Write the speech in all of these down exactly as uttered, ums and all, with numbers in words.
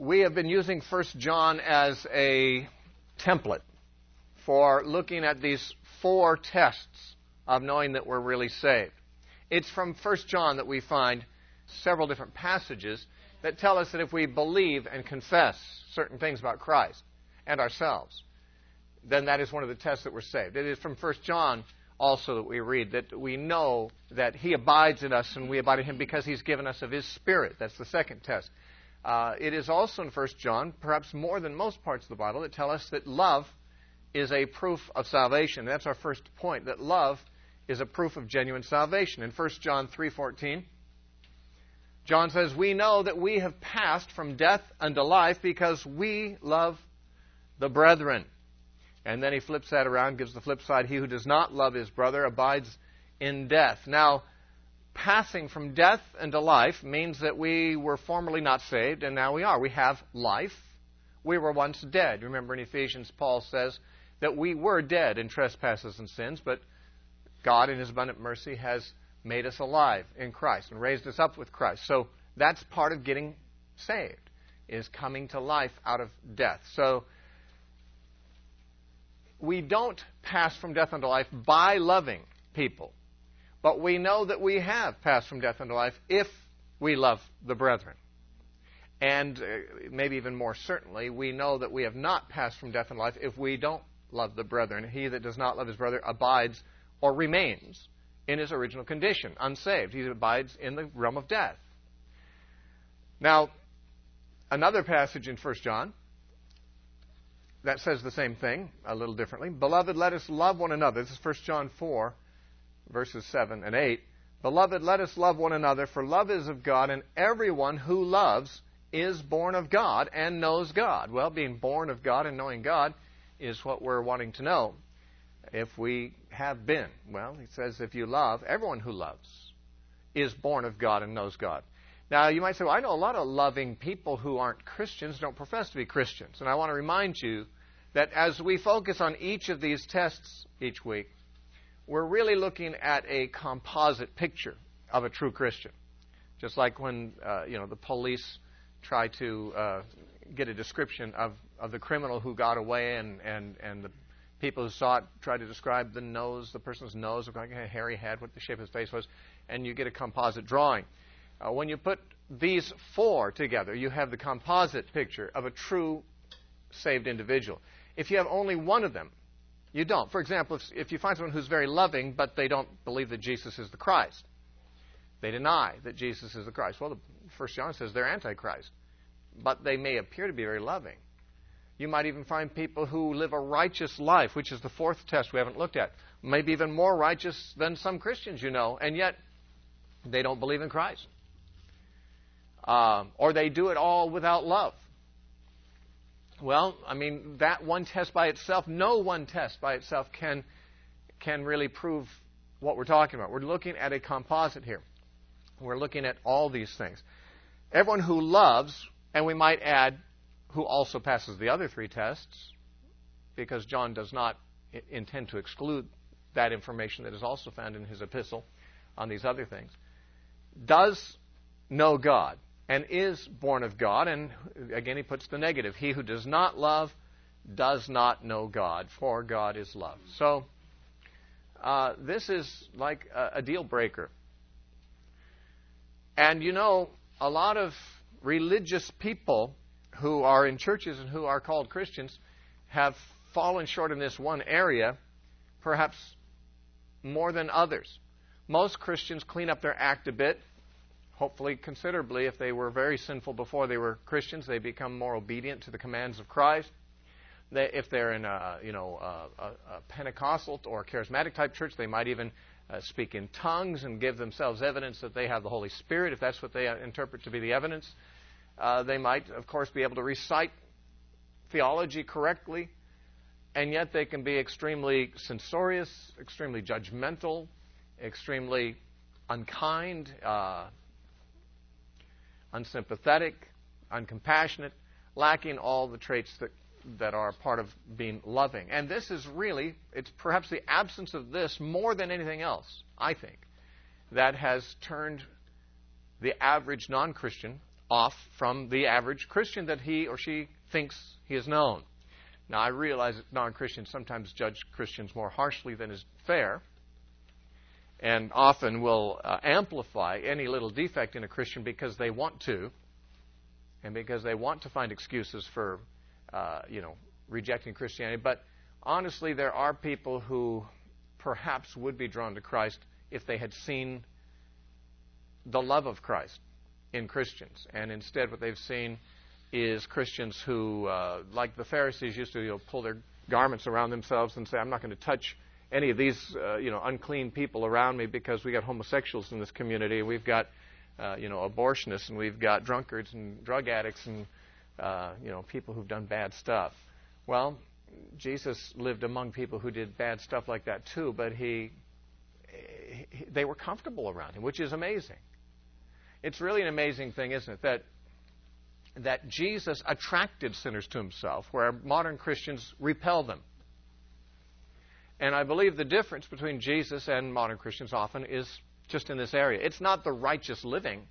We have been using First John as a template for looking at these four tests of knowing that we're really saved. It's from First John that we find several different passages that tell us that if we believe and confess certain things about Christ and ourselves, then that is one of the tests that we're saved. It is from First John also that we read that we know that He abides in us and we abide in Him because He's given us of His Spirit. That's the second test. Uh, it is also in First John, perhaps more than most parts of the Bible, that tell us that love is a proof of salvation. That's our first point, that love is a proof of genuine salvation. In First John three fourteen, John says, "We know that we have passed from death unto life because we love the brethren." And then he flips that around, gives the flip side. "He who does not love his brother abides in death." Now, passing from death into life means that we were formerly not saved, and now we are. We have life. We were once dead. Remember in Ephesians, Paul says that we were dead in trespasses and sins, but God in His abundant mercy has made us alive in Christ and raised us up with Christ. So that's part of getting saved, is coming to life out of death. So we don't pass from death unto life by loving people. But we know that we have passed from death unto life if we love the brethren. And uh, maybe even more certainly, we know that we have not passed from death unto life if we don't love the brethren. He that does not love his brother abides or remains in his original condition, unsaved. He abides in the realm of death. Now, another passage in First John that says the same thing a little differently. "Beloved, let us love one another." This is First John four. Verses seven and eight. "Beloved, let us love one another, for love is of God, and everyone who loves is born of God and knows God." Well, being born of God and knowing God is what we're wanting to know. If we have been, well, he says if you love, everyone who loves is born of God and knows God. Now, you might say, well, I know a lot of loving people who aren't Christians, don't profess to be Christians. And I want to remind you that as we focus on each of these tests each week, we're really looking at a composite picture of a true Christian. Just like when uh, you know the police try to uh, get a description of, of the criminal who got away, and, and, and the people who saw it try to describe the nose, the person's nose, looked like a hairy head, what the shape of his face was, and you get a composite drawing. Uh, when you put these four together, you have the composite picture of a true saved individual. If you have only one of them, you don't. For example, if, if you find someone who's very loving, but they don't believe that Jesus is the Christ, they deny that Jesus is the Christ. Well, the First John says they're Antichrist, but they may appear to be very loving. You might even find people who live a righteous life, which is the fourth test we haven't looked at. Maybe even more righteous than some Christians you know, and yet they don't believe in Christ. Um, or they do it all without love. Well, I mean, that one test by itself, no one test by itself can, can really prove what we're talking about. We're looking at a composite here. We're looking at all these things. Everyone who loves, and we might add, who also passes the other three tests, because John does not I- intend to exclude that information that is also found in his epistle on these other things, does know God and is born of God. And again, he puts the negative. He who does not love does not know God, for God is love. So uh, this is like a, a deal breaker. And you know, a lot of religious people who are in churches and who are called Christians have fallen short in this one area, perhaps more than others. Most Christians clean up their act a bit, hopefully considerably. If they were very sinful before they were Christians, they become more obedient to the commands of Christ. They, if they're in a, you know, a, a, a Pentecostal or charismatic type church, they might even uh, speak in tongues and give themselves evidence that they have the Holy Spirit, if that's what they interpret to be the evidence. Uh, they might, of course, be able to recite theology correctly, and yet they can be extremely censorious, extremely judgmental, extremely unkind, uh, unsympathetic, uncompassionate, lacking all the traits that, that are part of being loving. And this is really, it's perhaps the absence of this more than anything else, I think, that has turned the average non-Christian off from the average Christian that he or she thinks he has known. Now, I realize that non-Christians sometimes judge Christians more harshly than is fair, and often will uh, amplify any little defect in a Christian because they want to, and because they want to find excuses for, uh, you know, rejecting Christianity. But honestly, there are people who perhaps would be drawn to Christ if they had seen the love of Christ in Christians. And instead what they've seen is Christians who, uh, like the Pharisees used to, you know, pull their garments around themselves and say, I'm not going to touch any of these, uh, you know, unclean people around me because we got homosexuals in this community, and we've got, uh, you know, abortionists, and we've got drunkards and drug addicts and, uh, you know, people who've done bad stuff. Well, Jesus lived among people who did bad stuff like that too, but he, he they were comfortable around him, which is amazing. It's really an amazing thing, isn't it, that that Jesus attracted sinners to himself, where modern Christians repel them. And I believe the difference between Jesus and modern Christians often is just in this area. It's not the righteous living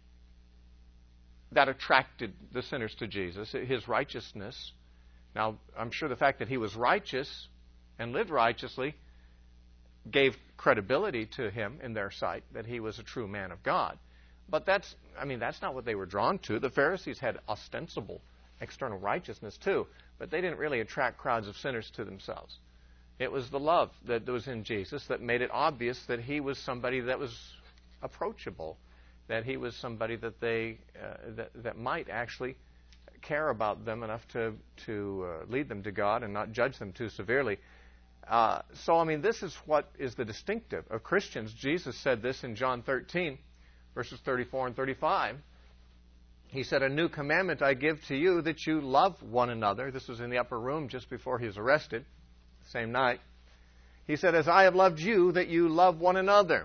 that attracted the sinners to Jesus, his righteousness. Now, I'm sure the fact that he was righteous and lived righteously gave credibility to him in their sight, that he was a true man of God. But that's, I mean, that's not what they were drawn to. The Pharisees had ostensible external righteousness too, but they didn't really attract crowds of sinners to themselves. It was the love that was in Jesus that made it obvious that he was somebody that was approachable, that he was somebody that they uh, that, that might actually care about them enough to to uh, lead them to God and not judge them too severely. Uh, so, I mean, this is what is the distinctive of Christians. Jesus said this in John thirteen. Verses thirty-four and thirty-five, he said, a new commandment I give to you, that you love one another. This was in the upper room just before he was arrested, the same night. He said, as I have loved you, that you love one another.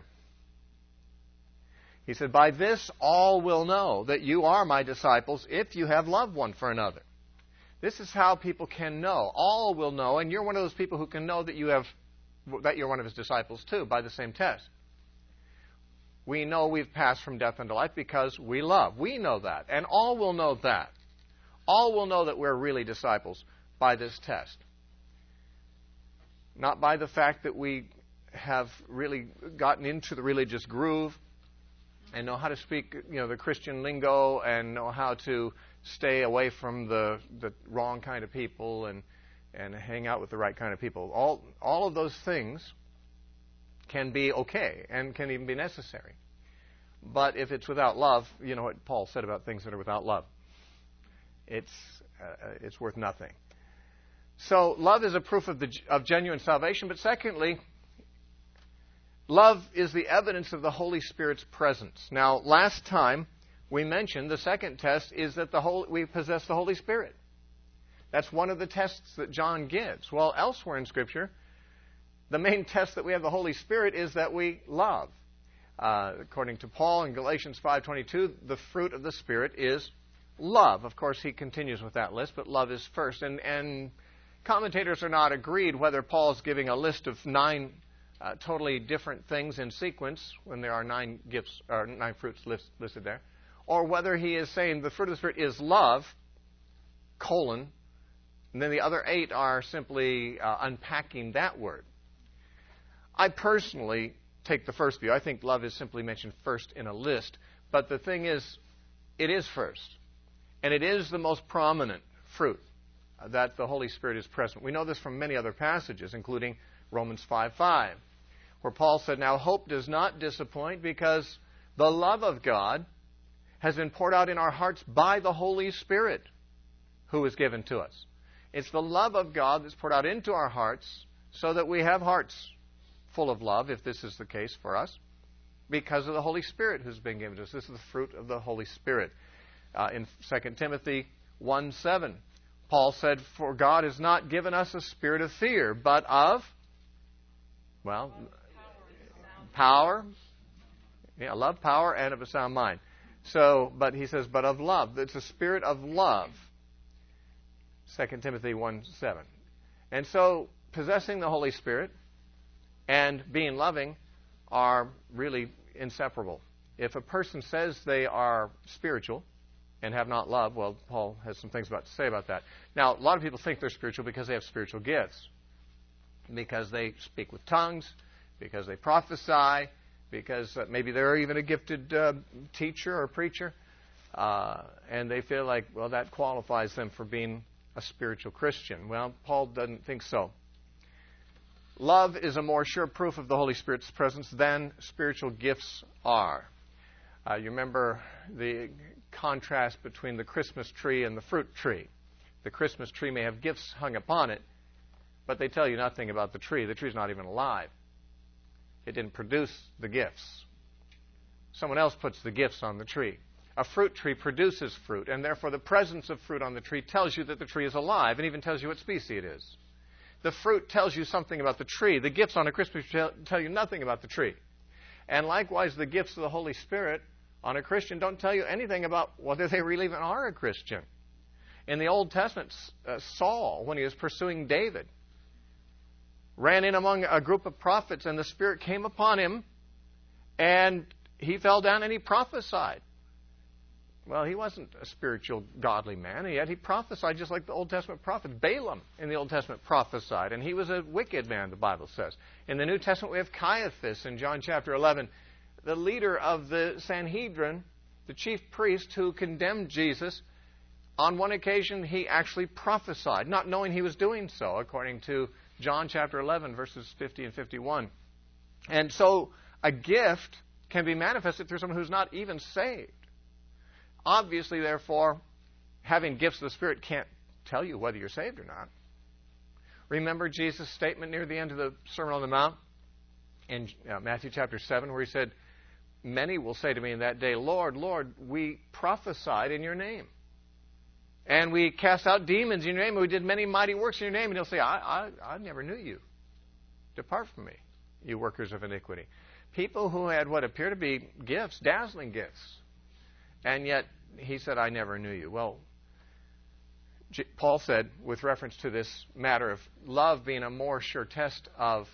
He said, by this all will know that you are my disciples, if you have love one for another. This is how people can know. All will know, and you're one of those people who can know that you have, that you're one of his disciples too, by the same test. We know we've passed from death unto life because we love. We know that. And all will know that. All will know that we're really disciples by this test. Not by the fact that we have really gotten into the religious groove and know how to speak, you know, the Christian lingo and know how to stay away from the, the wrong kind of people and, and hang out with the right kind of people. All, all of those things can be okay and can even be necessary. But if it's without love, you know what Paul said about things that are without love. It's, uh, it's worth nothing. So love is a proof of, the, of genuine salvation. But secondly, love is the evidence of the Holy Spirit's presence. Now, last time we mentioned the second test is that the whole, we possess the Holy Spirit. That's one of the tests that John gives. Well, elsewhere in Scripture, the main test that we have the Holy Spirit is that we love. Uh, according to Paul in Galatians five twenty-two, the fruit of the Spirit is love. Of course, he continues with that list, but love is first. And, and commentators are not agreed whether Paul is giving a list of nine uh, totally different things in sequence when there are nine gifts or nine fruits list, listed there, or whether he is saying the fruit of the Spirit is love, colon, and then the other eight are simply uh, unpacking that word. I personally take the first view. I think love is simply mentioned first in a list. But the thing is, it is first. And it is the most prominent fruit that the Holy Spirit is present. We know this from many other passages, including Romans five five, where Paul said, now hope does not disappoint because the love of God has been poured out in our hearts by the Holy Spirit who is given to us. It's the love of God that's poured out into our hearts so that we have hearts full of love, if this is the case for us, because of the Holy Spirit who's been given to us. This is the fruit of the Holy Spirit. Uh, in Second Timothy one seven, Paul said, for God has not given us a spirit of fear, but of, well, power, yeah, love, power, and of a sound mind. So, but he says, but of love. It's a spirit of love. Second Timothy one seven. And so, possessing the Holy Spirit and being loving are really inseparable. If a person says they are spiritual, and have not love, well, Paul has some things about to say about that. Now, a lot of people think they're spiritual because they have spiritual gifts, because they speak with tongues, because they prophesy, because uh, maybe they're even a gifted uh, teacher or preacher, uh, and they feel like, well, that qualifies them for being a spiritual Christian. Well, Paul doesn't think so. Love is a more sure proof of the Holy Spirit's presence than spiritual gifts are. Uh, you remember the contrast between the Christmas tree and the fruit tree. The Christmas tree may have gifts hung upon it, but they tell you nothing about the tree. The tree's not even alive. It didn't produce the gifts. Someone else puts the gifts on the tree. A fruit tree produces fruit, and therefore the presence of fruit on the tree tells you that the tree is alive, and even tells you what species it is. The fruit tells you something about the tree. The gifts on a Christmas tree tell you nothing about the tree. And likewise, the gifts of the Holy Spirit on a Christian don't tell you anything about whether they really even are a Christian. In the Old Testament, uh, Saul, when he was pursuing David, ran in among a group of prophets, and the Spirit came upon him, and he fell down and he prophesied. Well, he wasn't a spiritual, godly man, and yet he prophesied just like the Old Testament prophets. Balaam in the Old Testament prophesied, and he was a wicked man, the Bible says. In the New Testament, we have Caiaphas in John chapter eleven, the leader of the Sanhedrin, the chief priest who condemned Jesus. On one occasion, he actually prophesied, not knowing he was doing so, according to John chapter eleven, verses fifty and fifty-one. And so a gift can be manifested through someone who's not even saved. Obviously, therefore, having gifts of the Spirit can't tell you whether you're saved or not. Remember Jesus' statement near the end of the Sermon on the Mount in uh, Matthew chapter seven, where he said, "Many will say to me in that day, Lord, Lord, we prophesied in your name. And we cast out demons in your name, and we did many mighty works in your name." And he'll say, I, I, I never knew you. Depart from me, you workers of iniquity. People who had what appear to be gifts, dazzling gifts. And yet, he said, I never knew you. Well, J- Paul said, with reference to this matter of love being a more sure test of,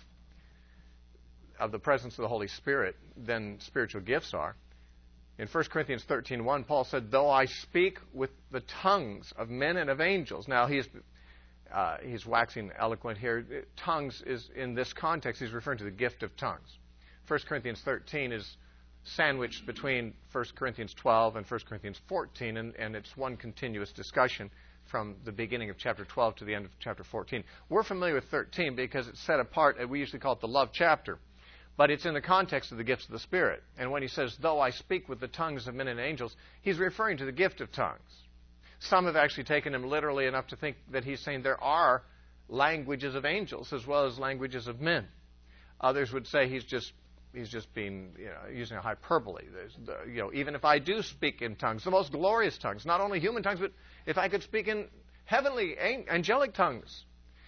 of the presence of the Holy Spirit than spiritual gifts are. In First Corinthians thirteen one, Paul said, though I speak with the tongues of men and of angels. Now, he's, uh, he's waxing eloquent here. Tongues is, in this context, he's referring to the gift of tongues. First Corinthians thirteen is sandwiched between First Corinthians twelve and First Corinthians fourteen, and, and it's one continuous discussion from the beginning of chapter twelve to the end of chapter fourteen. We're familiar with thirteen because it's set apart, and we usually call it the love chapter. But it's in the context of the gifts of the Spirit. And when he says, though I speak with the tongues of men and angels, he's referring to the gift of tongues. Some have actually taken him literally enough to think that he's saying there are languages of angels as well as languages of men. Others would say he's just he's just being, you know, using a hyperbole. The, you know, even if I do speak in tongues, the most glorious tongues, not only human tongues, but if I could speak in heavenly, angelic tongues,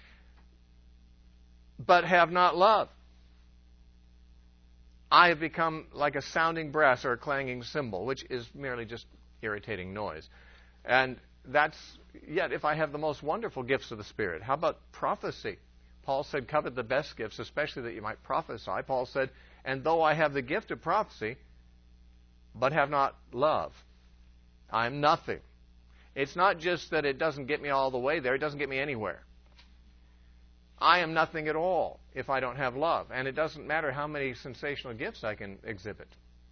but have not love, I have become like a sounding brass or a clanging cymbal, which is merely just irritating noise. And that's, yet if I have the most wonderful gifts of the Spirit, how about prophecy? Paul said, covet the best gifts, especially that you might prophesy. Paul said, and though I have the gift of prophecy, but have not love, I am nothing. It's not just that it doesn't get me all the way there, it doesn't get me anywhere. I am nothing at all if I don't have love. And it doesn't matter how many sensational gifts I can exhibit.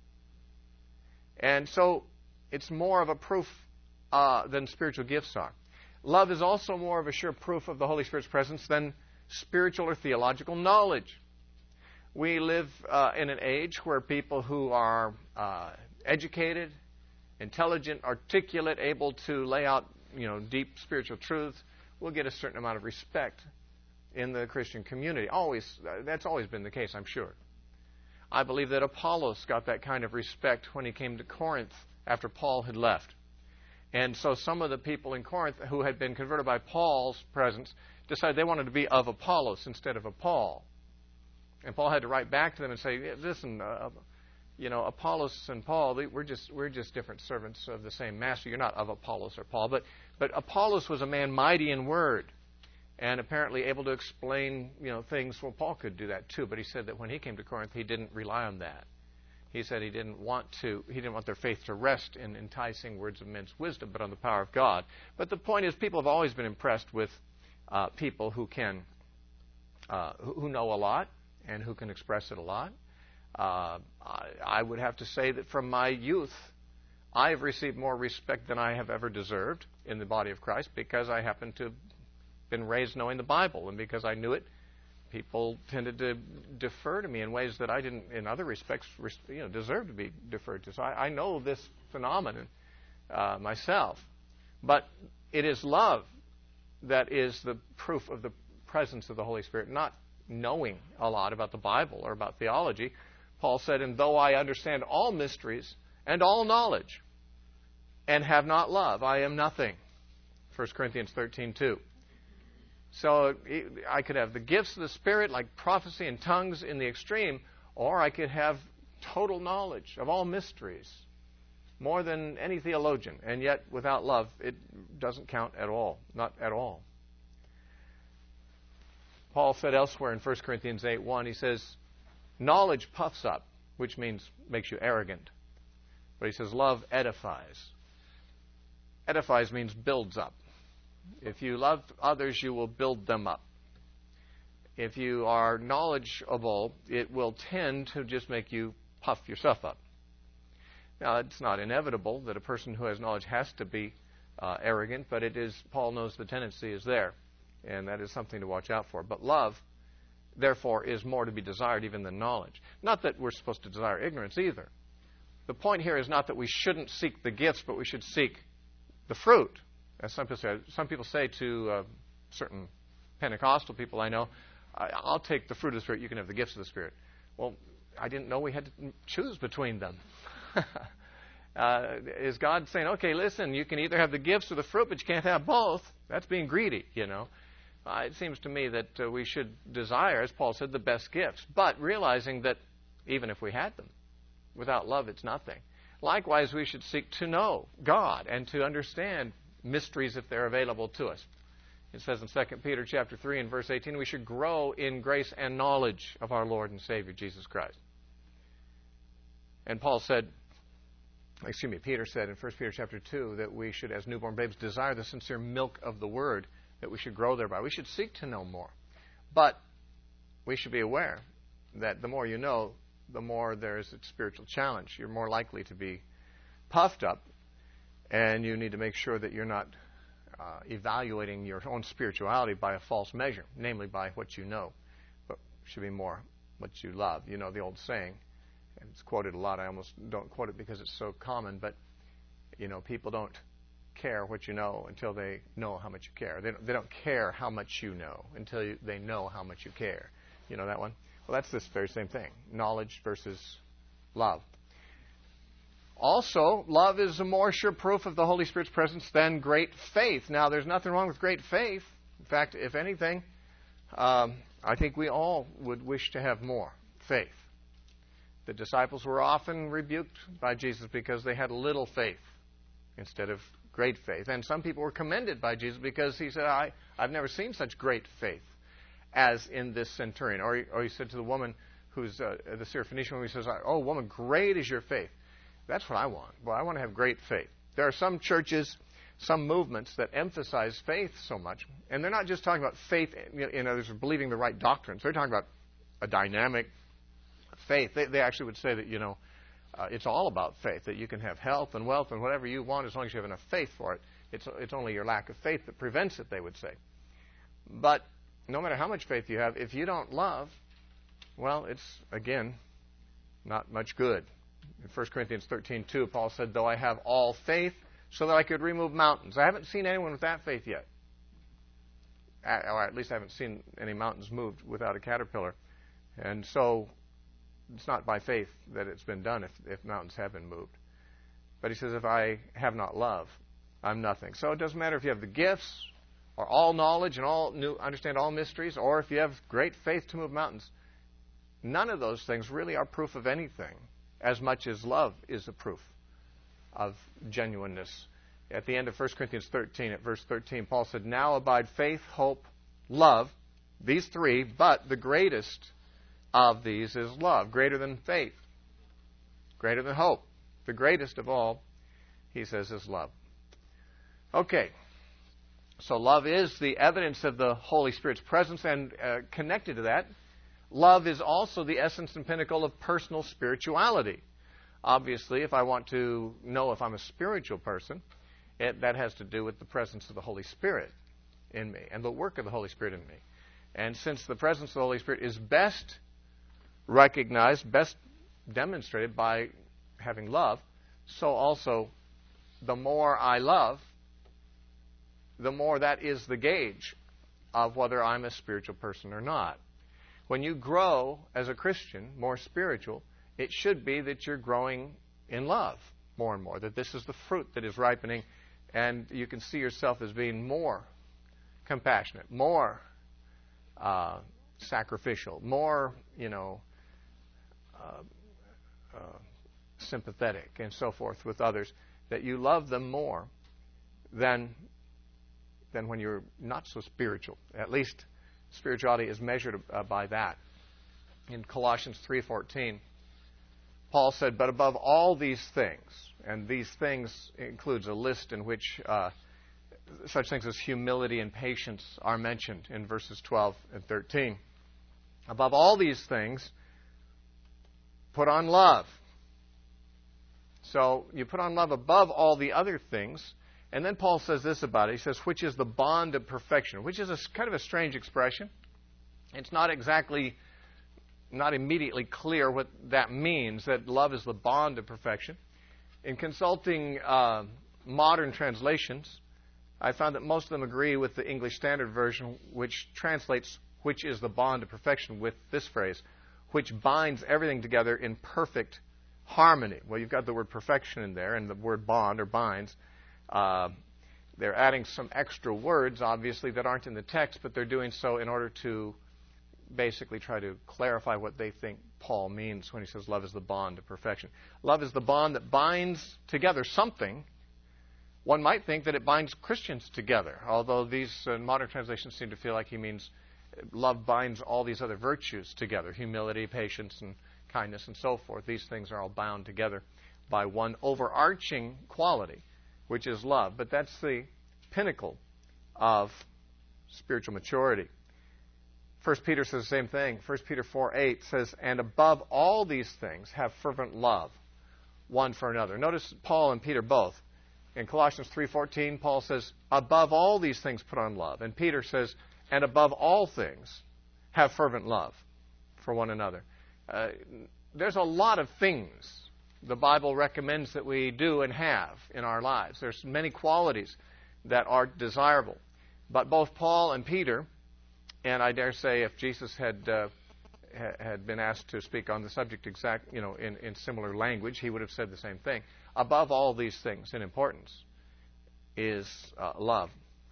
And so it's more of a proof uh, than spiritual gifts are. Love is also more of a sure proof of the Holy Spirit's presence than spiritual or theological knowledge. We live uh, in an age where people who are uh, educated, intelligent, articulate, able to lay out, you know, deep spiritual truths will get a certain amount of respect in the Christian community. Always, that's always been the case, I'm sure. I believe that Apollos got that kind of respect when he came to Corinth after Paul had left. And so some of the people in Corinth who had been converted by Paul's presence decided they wanted to be of Apollos instead of a Paul. And Paul had to write back to them and say, listen, uh, you know, Apollos and Paul, we're just we're just different servants of the same master. You're not of Apollos or Paul. But but Apollos was a man mighty in word, and apparently able to explain, you know, things. Well, Paul could do that too, but he said that when he came to Corinth, he didn't rely on that. He said he didn't want to, he didn't want their faith to rest in enticing words of men's wisdom, but on the power of God. But the point is, people have always been impressed with uh, people who can, uh, who, who know a lot and who can express it a lot. Uh, I, I would have to say that from my youth, I have received more respect than I have ever deserved in the body of Christ because I happen to have been raised knowing the Bible, and because I knew it, people tended to defer to me in ways that I didn't, in other respects, you know, deserve to be deferred to. So I, I know this phenomenon uh, myself. But it is love that is the proof of the presence of the Holy Spirit, not knowing a lot about the Bible or about theology. Paul said, and though I understand all mysteries and all knowledge and have not love, I am nothing. First Corinthians thirteen two. So I could have the gifts of the Spirit like prophecy and tongues in the extreme, or I could have total knowledge of all mysteries, more than any theologian, and yet without love it doesn't count at all, not at all. Paul said elsewhere in First Corinthians eight one, he says, knowledge puffs up, which means makes you arrogant. But he says love edifies. Edifies means builds up. If you love others, you will build them up. If you are knowledgeable, it will tend to just make you puff yourself up. Now, it's not inevitable that a person who has knowledge has to be uh, arrogant, but it is, Paul knows the tendency is there, and that is something to watch out for. But love, therefore, is more to be desired even than knowledge. Not that we're supposed to desire ignorance either. The point here is not that we shouldn't seek the gifts, but we should seek the fruit. As some people say, some people say to uh, certain Pentecostal people I know, I'll take the fruit of the Spirit, you can have the gifts of the Spirit. Well, I didn't know we had to choose between them. uh, is God saying, okay, listen, you can either have the gifts or the fruit, but you can't have both? That's being greedy, you know. Uh, it seems to me that uh, we should desire, as Paul said, the best gifts, but realizing that even if we had them, without love it's nothing. Likewise, we should seek to know God and to understand mysteries if they're available to us. It says in Second Peter chapter three and verse eighteen, we should grow in grace and knowledge of our Lord and Savior Jesus Christ. And Paul said, excuse me, Peter said in First Peter chapter two that we should, as newborn babes, desire the sincere milk of the Word, that we should grow thereby. We should seek to know more. But we should be aware that the more you know, the more there is a spiritual challenge. You're more likely to be puffed up, and you need to make sure that you're not uh, evaluating your own spirituality by a false measure, namely by what you know, but it should be more what you love. You know the old saying, and it's quoted a lot. I almost don't quote it because it's so common, but you know, people don't care what you know until they know how much you care. They don't, they don't care how much you know until you, they know how much you care. You know that one? Well, that's this very same thing, knowledge versus love. Also, love is a more sure proof of the Holy Spirit's presence than great faith. Now, there's nothing wrong with great faith. In fact, if anything, um, I think we all would wish to have more faith. The disciples were often rebuked by Jesus because they had little faith instead of great faith. And some people were commended by Jesus because he said, I, I've never seen such great faith as in this centurion. Or he, or he said to the woman who's uh, the Syrophoenician woman, he says, oh, woman, great is your faith. That's what I want. Well, I want to have great faith. There are some churches, some movements that emphasize faith so much. And they're not just talking about faith in others believing the right doctrines. They're talking about a dynamic faith. They, they actually would say that, you know, uh, it's all about faith, that you can have health and wealth and whatever you want as long as you have enough faith for it. It's, it's only your lack of faith that prevents it, they would say. But no matter how much faith you have, if you don't love, well, it's, again, not much good. In First Corinthians thirteen two, Paul said, though I have all faith so that I could remove mountains. I haven't seen anyone with that faith yet. Or at least I haven't seen any mountains moved without a caterpillar. And so it's not by faith that it's been done if, if mountains have been moved. But he says, if I have not love, I'm nothing. So it doesn't matter if you have the gifts or all knowledge and all new, understand all mysteries, or if you have great faith to move mountains. None of those things really are proof of anything, as much as love is a proof of genuineness. At the end of First Corinthians thirteen, at verse thirteen, Paul said, now abide faith, hope, love, these three, but the greatest of these is love, greater than faith. greater than hope. The greatest of all, he says, is love. Okay. So love is the evidence of the Holy Spirit's presence, and uh, connected to that, love is also the essence and pinnacle of personal spirituality. Obviously, if I want to know if I'm a spiritual person, it, that has to do with the presence of the Holy Spirit in me and the work of the Holy Spirit in me. And since the presence of the Holy Spirit is best recognized, best demonstrated by having love, so also the more I love, the more that is the gauge of whether I'm a spiritual person or not. When you grow as a Christian, more spiritual, it should be that you're growing in love more and more, that this is the fruit that is ripening, and you can see yourself as being more compassionate, more uh, sacrificial, more, you know, uh, uh, sympathetic, and so forth with others, that you love them more than than when you're not so spiritual. At least spirituality is measured uh, by that. In Colossians three fourteen, Paul said, "But above all these things," and these things includes a list in which uh, such things as humility and patience are mentioned in verses twelve and thirteen. "Above all these things, put on love." So you put on love above all the other things. And then Paul says this about it. He says, which is the bond of perfection, which is a, kind of a strange expression. It's not exactly, not immediately clear what that means, that love is the bond of perfection. In consulting uh, modern translations, I found that most of them agree with the English Standard Version, which translates which is the bond of perfection with this phrase, which binds everything together in perfect harmony. Well, you've got the word perfection in there, and the word bond or binds. Uh, they're adding some extra words, obviously, that aren't in the text, but they're doing so in order to basically try to clarify what they think Paul means when he says love is the bond of perfection. Love is the bond that binds together something. One might think that it binds Christians together, although these uh, modern translations seem to feel like he means love binds all these other virtues together, humility, patience, and kindness, and so forth. These things are all bound together by one overarching quality, which is love. But that's the pinnacle of spiritual maturity. First Peter says the same thing. First Peter four eight says, "And above all these things have fervent love one for another." Notice Paul and Peter both. In Colossians three fourteen, Paul says, "Above all these things put on love." And Peter says, "And above all things have fervent love for one another." Uh, there's a lot of things the Bible recommends that we do and have in our lives. There's many qualities that are desirable. But both Paul and Peter, and I dare say if Jesus had uh, ha- had been asked to speak on the subject exact, you know, in, in similar language, he would have said the same thing. Above all these things in importance is uh, love.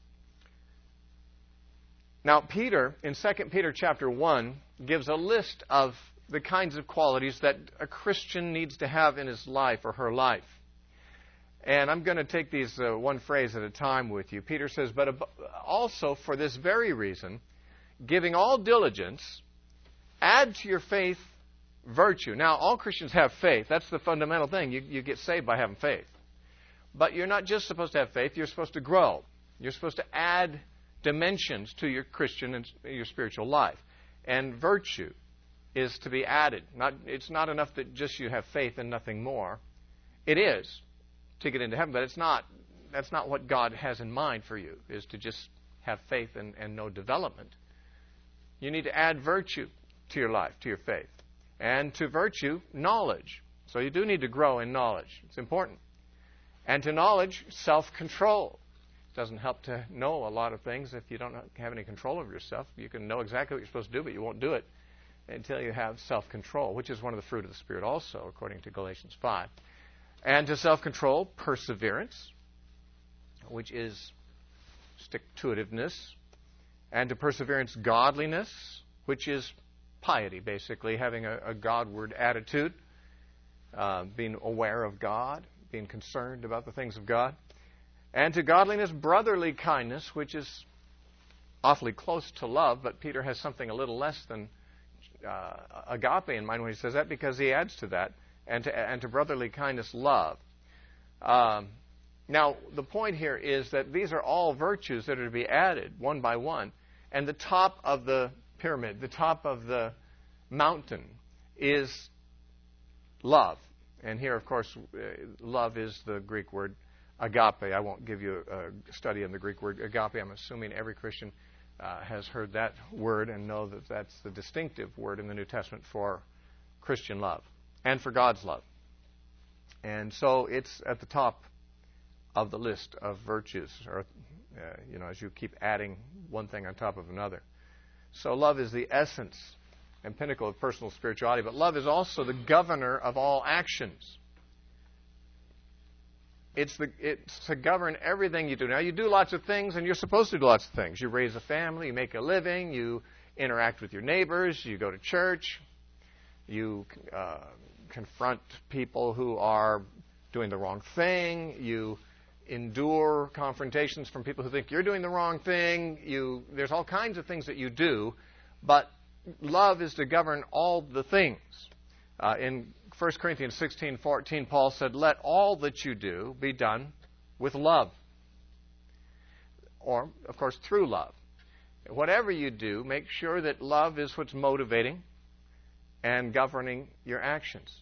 Now, Peter, in Second Peter chapter one, gives a list of the kinds of qualities that a Christian needs to have in his life or her life. And I'm going to take these uh, one phrase at a time with you. Peter says, "But ab- also for this very reason, giving all diligence, add to your faith virtue." Now, all Christians have faith. That's the fundamental thing. You, you get saved by having faith. But you're not just supposed to have faith. You're supposed to grow. You're supposed to add dimensions to your Christian and your spiritual life. And virtue is to be added. Not, it's not enough that just you have faith and nothing more. It is to get into heaven, but it's not. That's not what God has in mind for you, is to just have faith and, and no development. You need to add virtue to your life, to your faith. And to virtue, knowledge. So you do need to grow in knowledge. It's important. And to knowledge, self-control. It doesn't help to know a lot of things if you don't have any control over yourself. You can know exactly what you're supposed to do, but you won't do it until you have self-control, which is one of the fruit of the Spirit also, according to Galatians five. And to self-control, perseverance, which is stick-to-itiveness. And to perseverance, godliness, which is piety, basically, having a, a Godward attitude, uh, being aware of God, being concerned about the things of God. And to godliness, brotherly kindness, which is awfully close to love, but Peter has something a little less than uh, agape in mind when he says that, because he adds to that and to, and to brotherly kindness, love. Um, now, the point here is that these are all virtues that are to be added one by one. And the top of the pyramid, the top of the mountain, is love. And here, of course, uh, love is the Greek word agape. I won't give you a study on the Greek word agape. I'm assuming every Christian uh, has heard that word and know that that's the distinctive word in the New Testament for Christian love and for God's love. And so it's at the top of the list of virtues, or uh, you know, as you keep adding one thing on top of another. So love is the essence and pinnacle of personal spirituality, but love is also the governor of all actions. It's, the, it's to govern everything you do. Now, you do lots of things, and you're supposed to do lots of things. You raise a family, you make a living, you interact with your neighbors, you go to church, you uh, confront people who are doing the wrong thing, you endure confrontations from people who think you're doing the wrong thing. You, there's all kinds of things that you do, but love is to govern all the things. Uh, in First Corinthians sixteen fourteen, Paul said, "Let all that you do be done with love." Or, of course, through love. Whatever you do, make sure that love is what's motivating and governing your actions.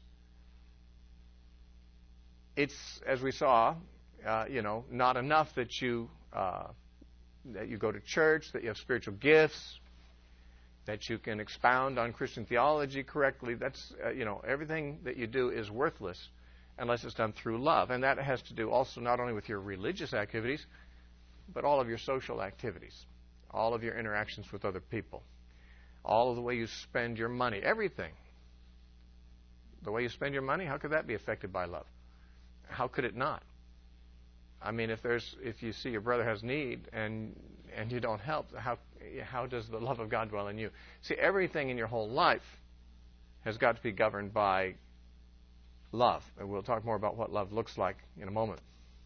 It's, as we saw, uh, you know, not enough that you uh, that you go to church, that you have spiritual gifts, that you can expound on Christian theology correctly. That's, uh, you know, everything that you do is worthless unless it's done through love. And that has to do also not only with your religious activities, but all of your social activities, all of your interactions with other people, all of the way you spend your money, everything. The way you spend your money, how could that be affected by love? How could it not? I mean, if there's if you see your brother has need and and you don't help, how how does the love of God dwell in you? See, everything in your whole life has got to be governed by love. And we'll talk more about what love looks like in a moment.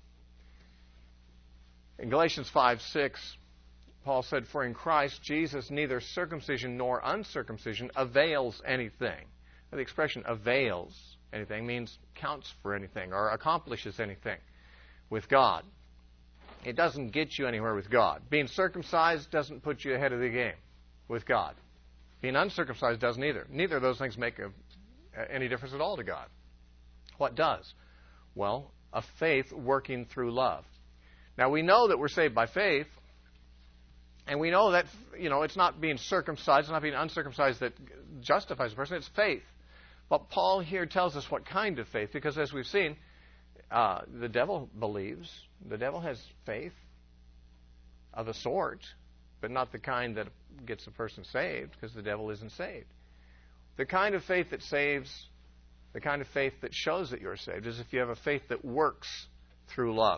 In Galatians five six, Paul said, "For in Christ Jesus neither circumcision nor uncircumcision avails anything." The expression avails anything means counts for anything or accomplishes anything with God. It doesn't get you anywhere with God. Being circumcised doesn't put you ahead of the game with God. Being uncircumcised doesn't either. Neither of those things make a, any difference at all to God. What does? Well, a faith working through love. Now, we know that we're saved by faith, and we know that, you know, it's not being circumcised, it's not being uncircumcised that justifies a person, it's faith. But Paul here tells us what kind of faith, because as we've seen, uh, the devil believes. The devil has faith of a sort, but not the kind that gets a person saved, because the devil isn't saved. The kind of faith that saves, the kind of faith that shows that you're saved, is if you have a faith that works through love.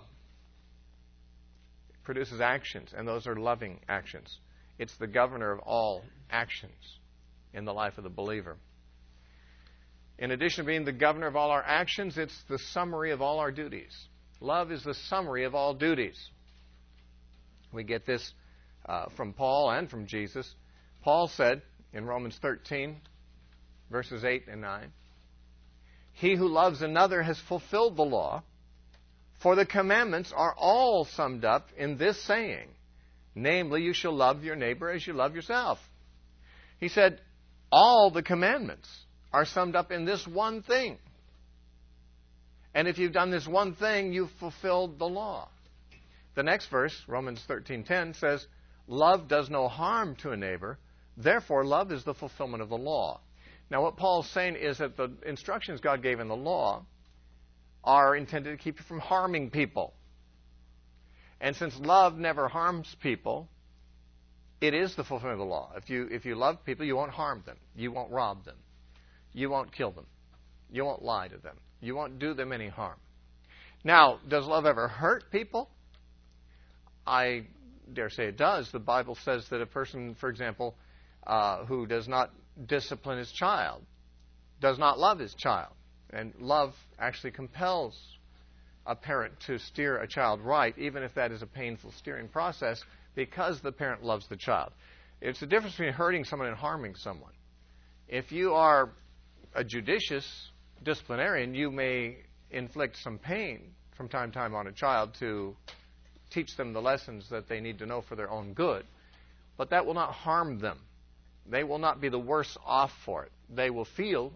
It produces actions, and those are loving actions. It's the governor of all actions in the life of the believer. In addition to being the governor of all our actions, it's the summary of all our duties. Love is the summary of all duties. We get this uh, from Paul and from Jesus. Paul said in Romans thirteen, verses eight and nine, "He who loves another has fulfilled the law, for the commandments are all summed up in this saying, namely, you shall love your neighbor as you love yourself." He said, all the commandments are summed up in this one thing. And if you've done this one thing, you've fulfilled the law. The next verse, Romans thirteen ten, says, "Love does no harm to a neighbor, therefore love is the fulfillment of the law." Now what Paul's saying is that the instructions God gave in the law are intended to keep you from harming people. And since love never harms people, it is the fulfillment of the law. If you, if you love people, you won't harm them. You won't rob them. You won't kill them. You won't lie to them. You won't do them any harm. Now, does love ever hurt people? I dare say it does. The Bible says that a person, for example, uh, who does not discipline his child, does not love his child. And love actually compels a parent to steer a child right, even if that is a painful steering process, because the parent loves the child. It's the difference between hurting someone and harming someone. If you are a judicious disciplinarian, you may inflict some pain from time to time on a child to teach them the lessons that they need to know for their own good. But that will not harm them. They will not be the worse off for it. They will feel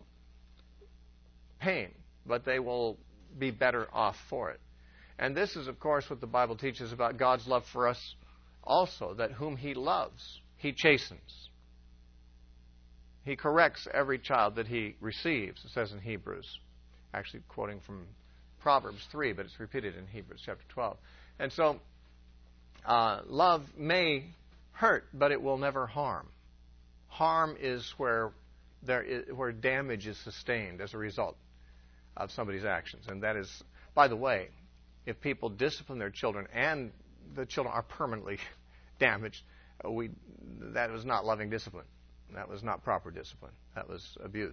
pain, but they will be better off for it. And this is, of course, what the Bible teaches about God's love for us also, that whom He loves, He chastens. He corrects every child that He receives, it says in Hebrews. Actually quoting from Proverbs three, but it's repeated in Hebrews chapter twelve. And so, uh, love may hurt, but it will never harm. Harm is where there is, where damage is sustained as a result of somebody's actions. And that is, by the way, if people discipline their children and the children are permanently damaged, we that was not loving discipline. That was not proper discipline. That was abuse.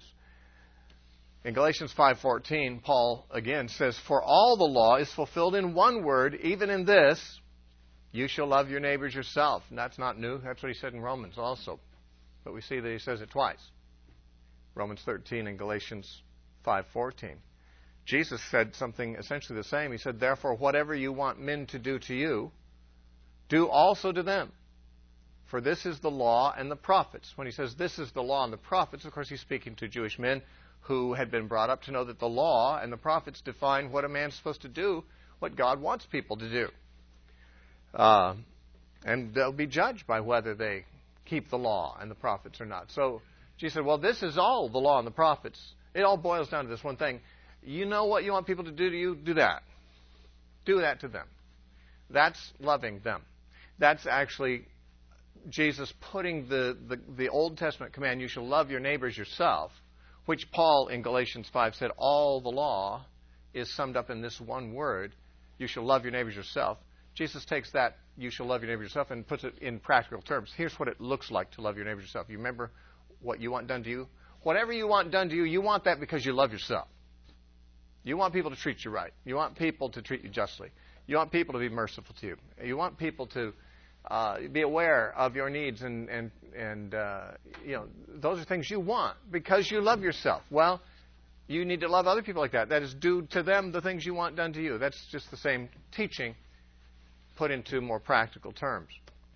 In Galatians five fourteen, Paul again says, "For all the law is fulfilled in one word, even in this, you shall love your neighbors yourself." And that's not new. That's what he said in Romans also. But we see that he says it twice. Romans thirteen and Galatians five fourteen. Jesus said something essentially the same. He said, "Therefore, whatever you want men to do to you, do also to them. For this is the law and the prophets." When he says this is the law and the prophets, of course he's speaking to Jewish men who had been brought up to know that the law and the prophets define what a man's supposed to do, what God wants people to do. Uh, and they'll be judged by whether they keep the law and the prophets or not. So Jesus said, well, this is all the law and the prophets. It all boils down to this one thing. You know what you want people to do to you? Do that. Do that to them. That's loving them. That's actually Jesus putting the, the, the Old Testament command, you shall love your neighbors yourself, which Paul in Galatians five said all the law is summed up in this one word, you shall love your neighbors yourself. Jesus takes that, you shall love your neighbor yourself, and puts it in practical terms. Here's what it looks like to love your neighbor yourself. You remember what you want done to you? Whatever you want done to you, you want that because you love yourself. You want people to treat you right. You want people to treat you justly. You want people to be merciful to you. You want people to uh, be aware of your needs, and, and, and uh, you know, those are things you want because you love yourself. Well, you need to love other people like that. That is, do to them the things you want done to you. That's just the same teaching put into more practical terms.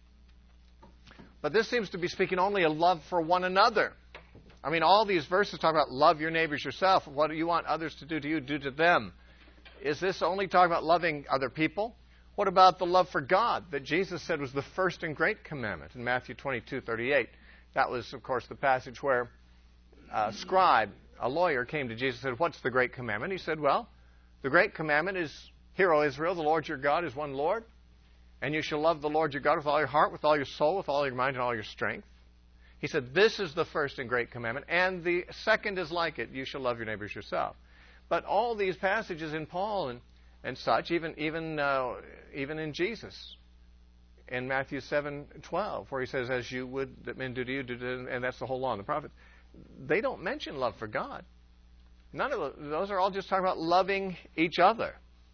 But this seems to be speaking only of love for one another. I mean, all these verses talk about love your neighbors yourself. What do you want others to do to you, do to them. Is this only talking about loving other people? What about the love for God that Jesus said was the first and great commandment in Matthew twenty-two thirty-eight? That was, of course, the passage where a scribe, a lawyer, came to Jesus and said, what's the great commandment? He said, well, the great commandment is, hear, O Israel, the Lord your God is one Lord, and you shall love the Lord your God with all your heart, with all your soul, with all your mind, and all your strength. He said, this is the first and great commandment, and the second is like it, you shall love your neighbors yourself. But all these passages in Paul and, and such, even even uh, even in Jesus, in Matthew seven twelve, where he says, as you would that men do to you, do to them, and that's the whole law and the prophets, they don't mention love for God. None of those, those are all just talking about loving each other.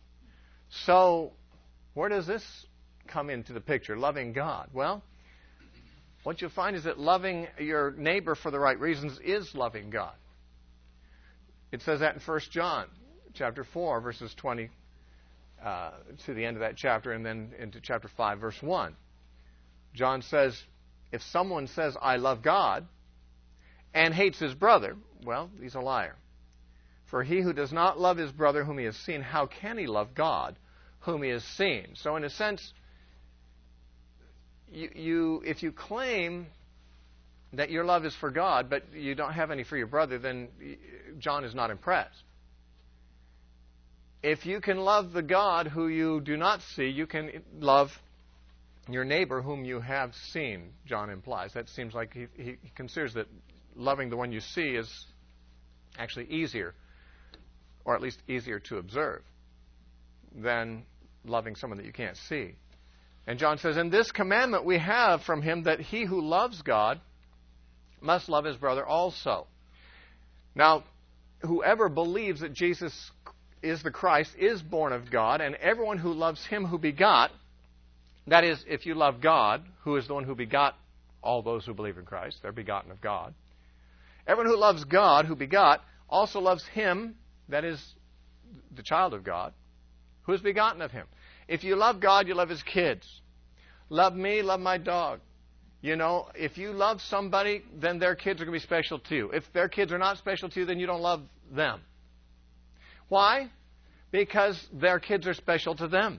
So where does this come into the picture, loving God? Well, what you'll find is that loving your neighbor for the right reasons is loving God. It says that in First John chapter four, verses twenty uh, to the end of that chapter, and then into chapter five, verse one. John says, if someone says, I love God, and hates his brother, well, he's a liar. For he who does not love his brother whom he has seen, how can he love God whom he has seen? So in a sense, you, you if you claim that your love is for God, but you don't have any for your brother, then John is not impressed. If you can love the God who you do not see, you can love your neighbor whom you have seen, John implies. That seems like he, he considers that loving the one you see is actually easier, or at least easier to observe, than loving someone that you can't see. And John says, in this commandment we have from him that he who loves God must love his brother also. Now, whoever believes that Jesus is the Christ is born of God, and everyone who loves him who begot, that is, if you love God, who is the one who begot all those who believe in Christ, they're begotten of God. Everyone who loves God who begot also loves him, that is, the child of God, who is begotten of him. If you love God, you love his kids. Love me, love my dog. You know, if you love somebody, then their kids are going to be special to you. If their kids are not special to you, then you don't love them. Why? Because their kids are special to them.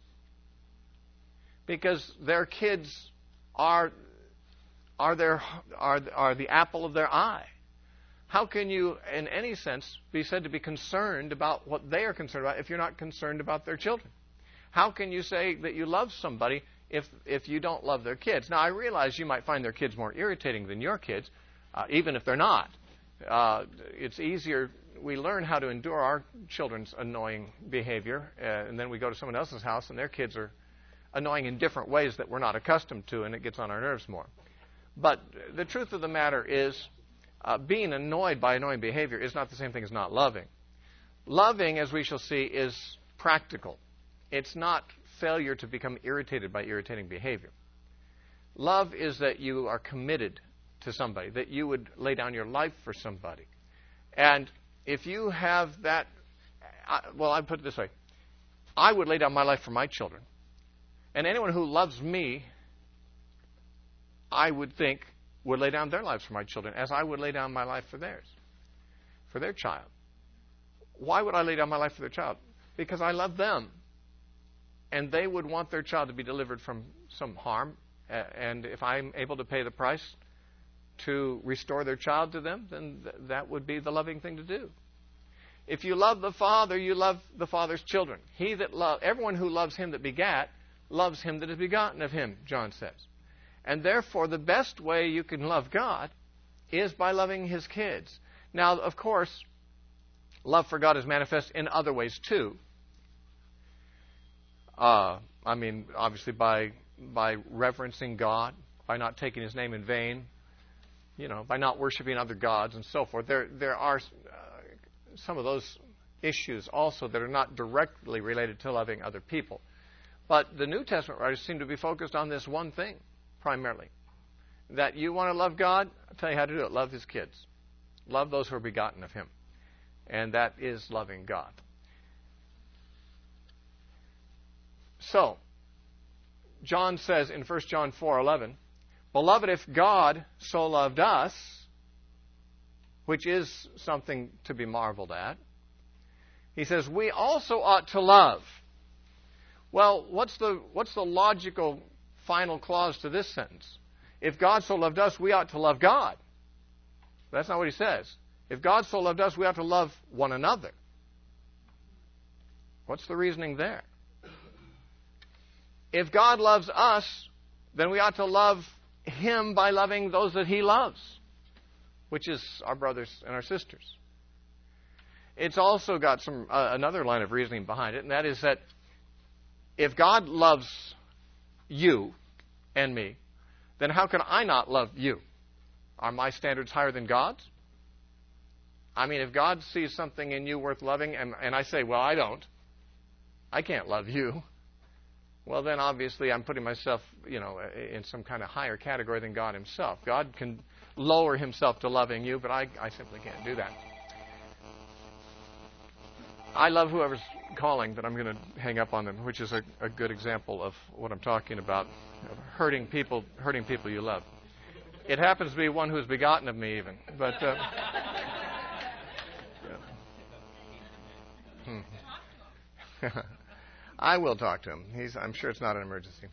Because their kids are, are, their, are, are the apple of their eye. How can you, in any sense, be said to be concerned about what they are concerned about if you're not concerned about their children? How can you say that you love somebody if if you don't love their kids? Now, I realize you might find their kids more irritating than your kids, uh, even if they're not. Uh, it's easier. We learn how to endure our children's annoying behavior, uh, and then we go to someone else's house, and their kids are annoying in different ways that we're not accustomed to, and it gets on our nerves more. But the truth of the matter is, uh, being annoyed by annoying behavior is not the same thing as not loving. Loving, as we shall see, is practical. It's not failure to become irritated by irritating behavior. Love is that you are committed to somebody, that you would lay down your life for somebody. And if you have that, well, I put it this way. I would lay down my life for my children. And anyone who loves me, I would think, would lay down their lives for my children, as I would lay down my life for theirs, for their child. Why would I lay down my life for their child? Because I love them. And they would want their child to be delivered from some harm. And if I'm able to pay the price to restore their child to them, then th- that would be the loving thing to do. If you love the Father, you love the Father's children. He that lo- everyone who loves him that begat loves him that is begotten of him, John says. And therefore, the best way you can love God is by loving his kids. Now, of course, love for God is manifest in other ways too. Uh, I mean, obviously by by reverencing God, by not taking his name in vain, you know, by not worshiping other gods and so forth. There there are uh, some of those issues also that are not directly related to loving other people. But the New Testament writers seem to be focused on this one thing primarily. That you want to love God, I'll tell you how to do it. Love his kids. Love those who are begotten of him. And that is loving God. So, John says in First John four eleven, Beloved, if God so loved us, which is something to be marveled at, he says, we also ought to love. Well, what's the what's the logical final clause to this sentence? If God so loved us, we ought to love God. That's not what he says. If God so loved us, we ought to love one another. What's the reasoning there? If God loves us, then we ought to love him by loving those that he loves, which is our brothers and our sisters. It's also got some uh, another line of reasoning behind it, and that is that if God loves you and me, then how can I not love you? Are my standards higher than God's? I mean, if God sees something in you worth loving, and, and I say, well, I don't, I can't love you, well, then obviously I'm putting myself, you know, in some kind of higher category than God himself. God can lower himself to loving you, but I, I simply can't do that. I love whoever's calling, but I'm going to hang up on them, which is a, a good example of what I'm talking about, of hurting people, hurting people you love. It happens to be one who's begotten of me even, but... Uh, yeah. hmm. I will talk to him. He's, I'm sure it's not an emergency.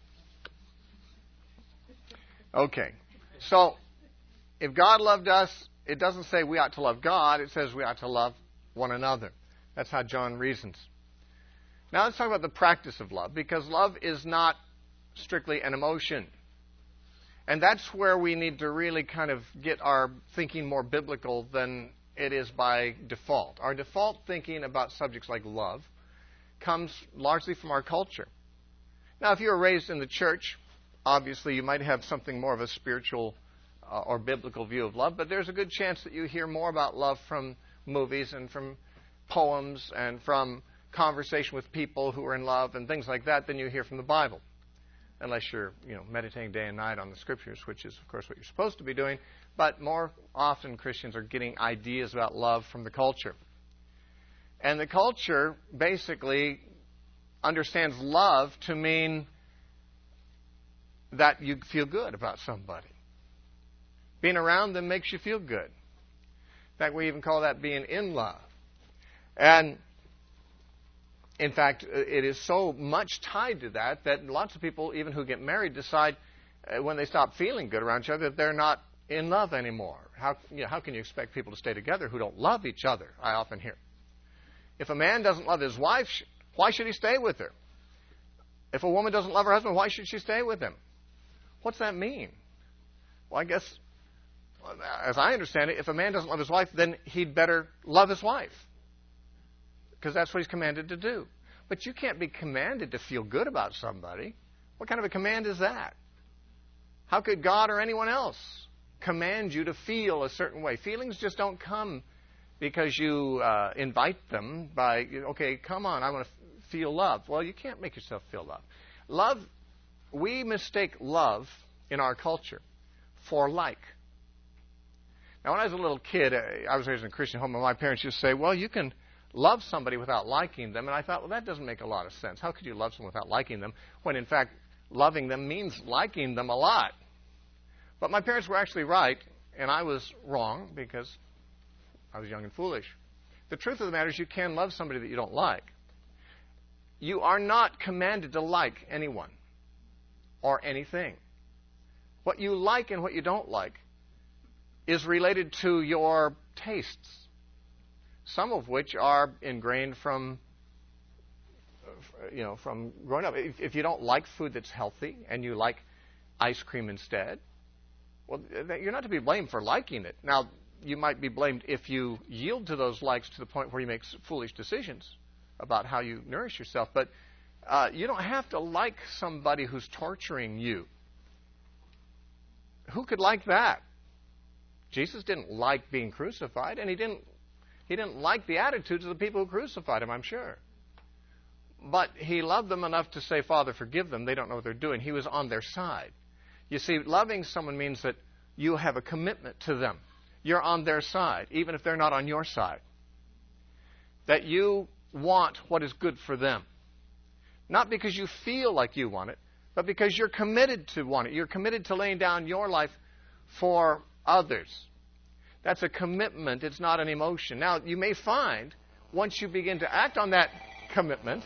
Okay. So, if God loved us, it doesn't say we ought to love God. It says we ought to love one another. That's how John reasons. Now let's talk about the practice of love, because love is not strictly an emotion. And that's where we need to really kind of get our thinking more biblical than it is by default. Our default thinking about subjects like love comes largely from our culture. Now, if you were raised in the church, obviously you might have something more of a spiritual uh, or biblical view of love, but there's a good chance that you hear more about love from movies and from poems and from conversation with people who are in love and things like that than you hear from the Bible. unless you're, you know, meditating day and night on the Scriptures, which is, of course, what you're supposed to be doing. But more often, Christians are getting ideas about love from the culture. And the culture basically understands love to mean that you feel good about somebody. Being around them makes you feel good. In fact, we even call that being in love. And in fact, it is so much tied to that that lots of people, even who get married, decide uh, when they stop feeling good around each other that they're not in love anymore. How, you know, how can you expect people to stay together who don't love each other? I often hear. If a man doesn't love his wife, why should he stay with her? If a woman doesn't love her husband, why should she stay with him? What's that mean? Well, I guess, as I understand it, if a man doesn't love his wife, then he'd better love his wife, because that's what he's commanded to do. But you can't be commanded to feel good about somebody. What kind of a command is that? How could God or anyone else command you to feel a certain way? Feelings just don't come because you uh, invite them by, okay, come on, I want to f- feel love. Well, you can't make yourself feel love. Love, we mistake love in our culture for like. Now, when I was a little kid, I was raised in a Christian home, and my parents used to say, well, you can love somebody without liking them. And I thought, well, that doesn't make a lot of sense. How could you love someone without liking them when, in fact, loving them means liking them a lot? But my parents were actually right, and I was wrong because I was young and foolish. The truth of the matter is you can love somebody that you don't like. You are not commanded to like anyone or anything. What you like and what you don't like is related to your tastes, some of which are ingrained from, you know, from growing up. If, if you don't like food that's healthy and you like ice cream instead, well, you're not to be blamed for liking it. Now, you might be blamed if you yield to those likes to the point where you make foolish decisions about how you nourish yourself. But uh, you don't have to like somebody who's torturing you. Who could like that? Jesus didn't like being crucified, and he didn't he didn't like the attitudes of the people who crucified him, I'm sure. But he loved them enough to say, Father, forgive them. They don't know what they're doing. He was on their side. You see, loving someone means that you have a commitment to them. You're on their side, even if they're not on your side. That you want what is good for them. Not because you feel like you want it, but because you're committed to want it. You're committed to laying down your life for others. That's a commitment. It's not an emotion. Now, you may find, once you begin to act on that commitment,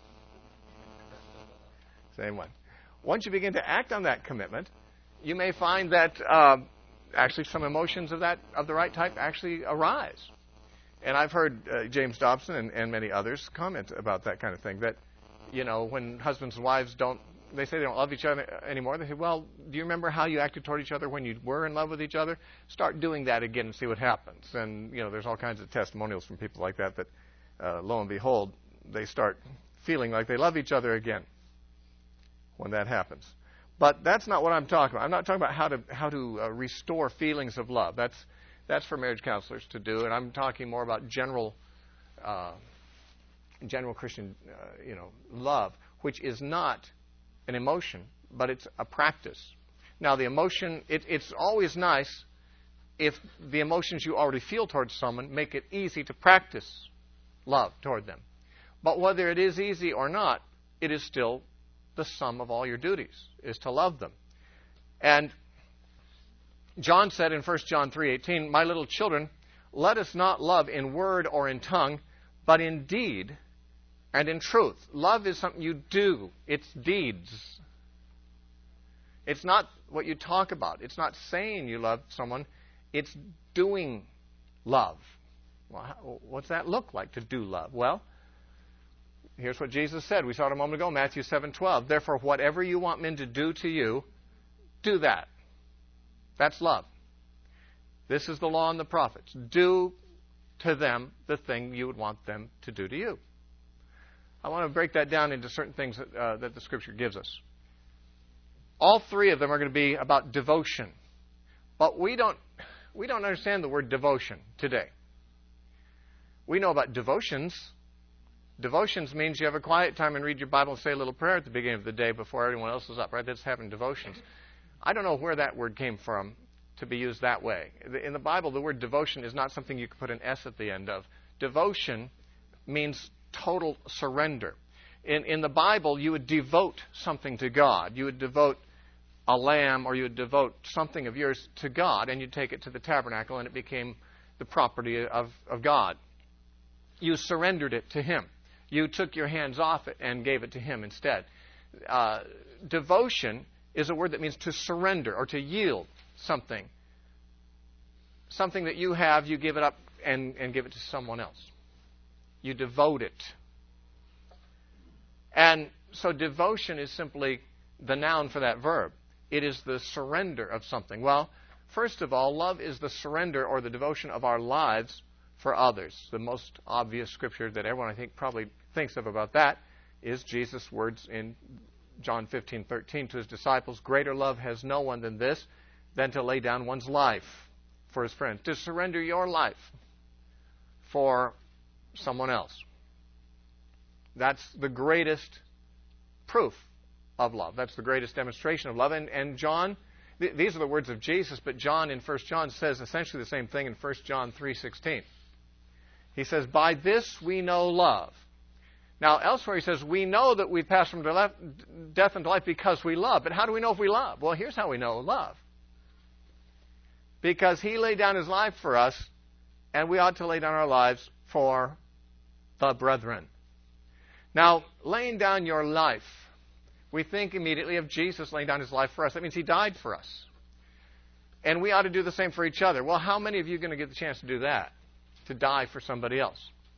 same one. Once you begin to act on that commitment, you may find that uh, actually some emotions of that of the right type actually arise. And I've heard uh, James Dobson and, and many others comment about that kind of thing. That, you know, when husbands and wives don't, they say they don't love each other anymore. They say, well, do you remember how you acted toward each other when you were in love with each other? Start doing that again and see what happens. And, you know, there's all kinds of testimonials from people like that that, uh, lo and behold, they start feeling like they love each other again when that happens. But that's not what I'm talking about. I'm not talking about how to how to uh, restore feelings of love. That's that's for marriage counselors to do. And I'm talking more about general uh, general Christian, uh, you know, love, which is not an emotion, but it's a practice. Now, the emotion, it, it's always nice if the emotions you already feel towards someone make it easy to practice love toward them. But whether it is easy or not, it is still the sum of all your duties, is to love them. And John said in First John three eighteen, my little children, let us not love in word or in tongue, but in deed and in truth. Love is something you do. It's deeds. It's not what you talk about. It's not saying you love someone. It's doing love. Well, how, what's that look like, to do love? Well, here's what Jesus said. We saw it a moment ago, Matthew seven twelve. Therefore, whatever you want men to do to you, do that. That's love. This is the law and the prophets. Do to them the thing you would want them to do to you. I want to break that down into certain things that, uh, that the Scripture gives us. All three of them are going to be about devotion. But we don't, we don't understand the word devotion today. We know about devotions. Devotions means you have a quiet time and read your Bible and say a little prayer at the beginning of the day before everyone else is up, right? That's having devotions. I don't know where that word came from to be used that way. In the Bible, the word devotion is not something you can put an S at the end of. Devotion means total surrender. In, in the Bible, you would devote something to God. You would devote a lamb, or you would devote something of yours to God, and you'd take it to the tabernacle, and it became the property of, of God. You surrendered it to Him. You took your hands off it and gave it to Him instead. Uh, devotion is a word that means to surrender or to yield something. Something that you have, you give it up and, and give it to someone else. You devote it. And so devotion is simply the noun for that verb. It is the surrender of something. Well, first of all, love is the surrender or the devotion of our lives for others. The most obvious scripture that everyone, I think, probably thinks of about that is Jesus' words in John fifteen thirteen to His disciples, "Greater love has no one than this, than to lay down one's life for his friends." To surrender your life for someone else. That's the greatest proof of love. That's the greatest demonstration of love. And, and John, th- these are the words of Jesus, but John in First John says essentially the same thing in First John three sixteen. He says, "By this we know love." Now, elsewhere he says, we know that we pass from death into life because we love. But how do we know if we love? Well, here's how we know love. Because He laid down His life for us, and we ought to lay down our lives for the brethren. Now, laying down your life, we think immediately of Jesus laying down His life for us. That means He died for us. And we ought to do the same for each other. Well, how many of you are going to get the chance to do that? To die for somebody else?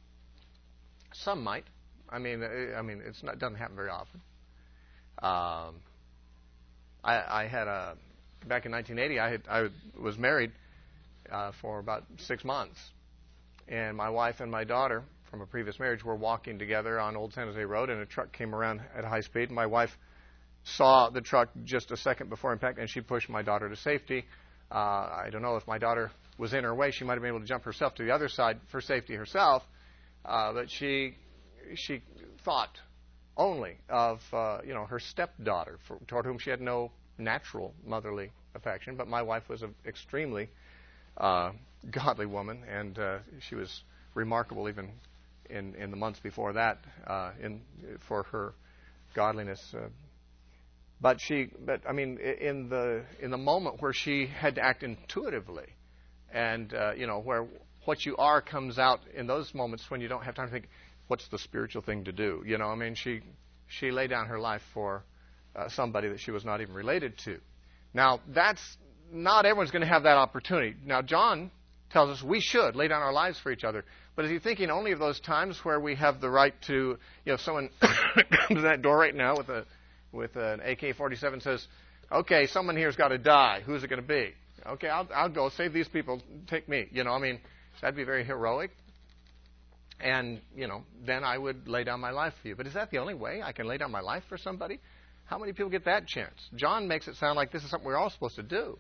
Some might. I mean, I mean, it's not, it doesn't happen very often. Um, I, I had a back in nineteen eighty. I had, I was married uh, for about six months, and my wife and my daughter from a previous marriage were walking together on Old San Jose Road, and a truck came around at high speed. And my wife saw the truck just a second before impact, and she pushed my daughter to safety. Uh, I don't know if my daughter was in her way. She might have been able to jump herself to the other side for safety herself, uh, but she she thought only of uh, you know her stepdaughter, for, toward whom she had no natural motherly affection. But my wife was an extremely uh, godly woman, and uh, she was remarkable even in, in the months before that uh, in for her godliness. Uh, but she, but I mean, in the in the moment where she had to act intuitively, and uh, you know where what you are comes out in those moments when you don't have time to think, what's the spiritual thing to do? You know, I mean, she she laid down her life for uh, somebody that she was not even related to. Now, that's not everyone's going to have that opportunity. Now, John tells us we should lay down our lives for each other. But is he thinking only of those times where we have the right to, you know, if someone comes to that door right now with a with an A K forty-seven says, okay, someone here's got to die. Who's it going to be? Okay, I'll I'll go save these people. Take me. You know, I mean, that'd be very heroic. And, you know, then I would lay down my life for you. But is that the only way I can lay down my life for somebody? How many people get that chance? John makes it sound like this is something we're all supposed to do.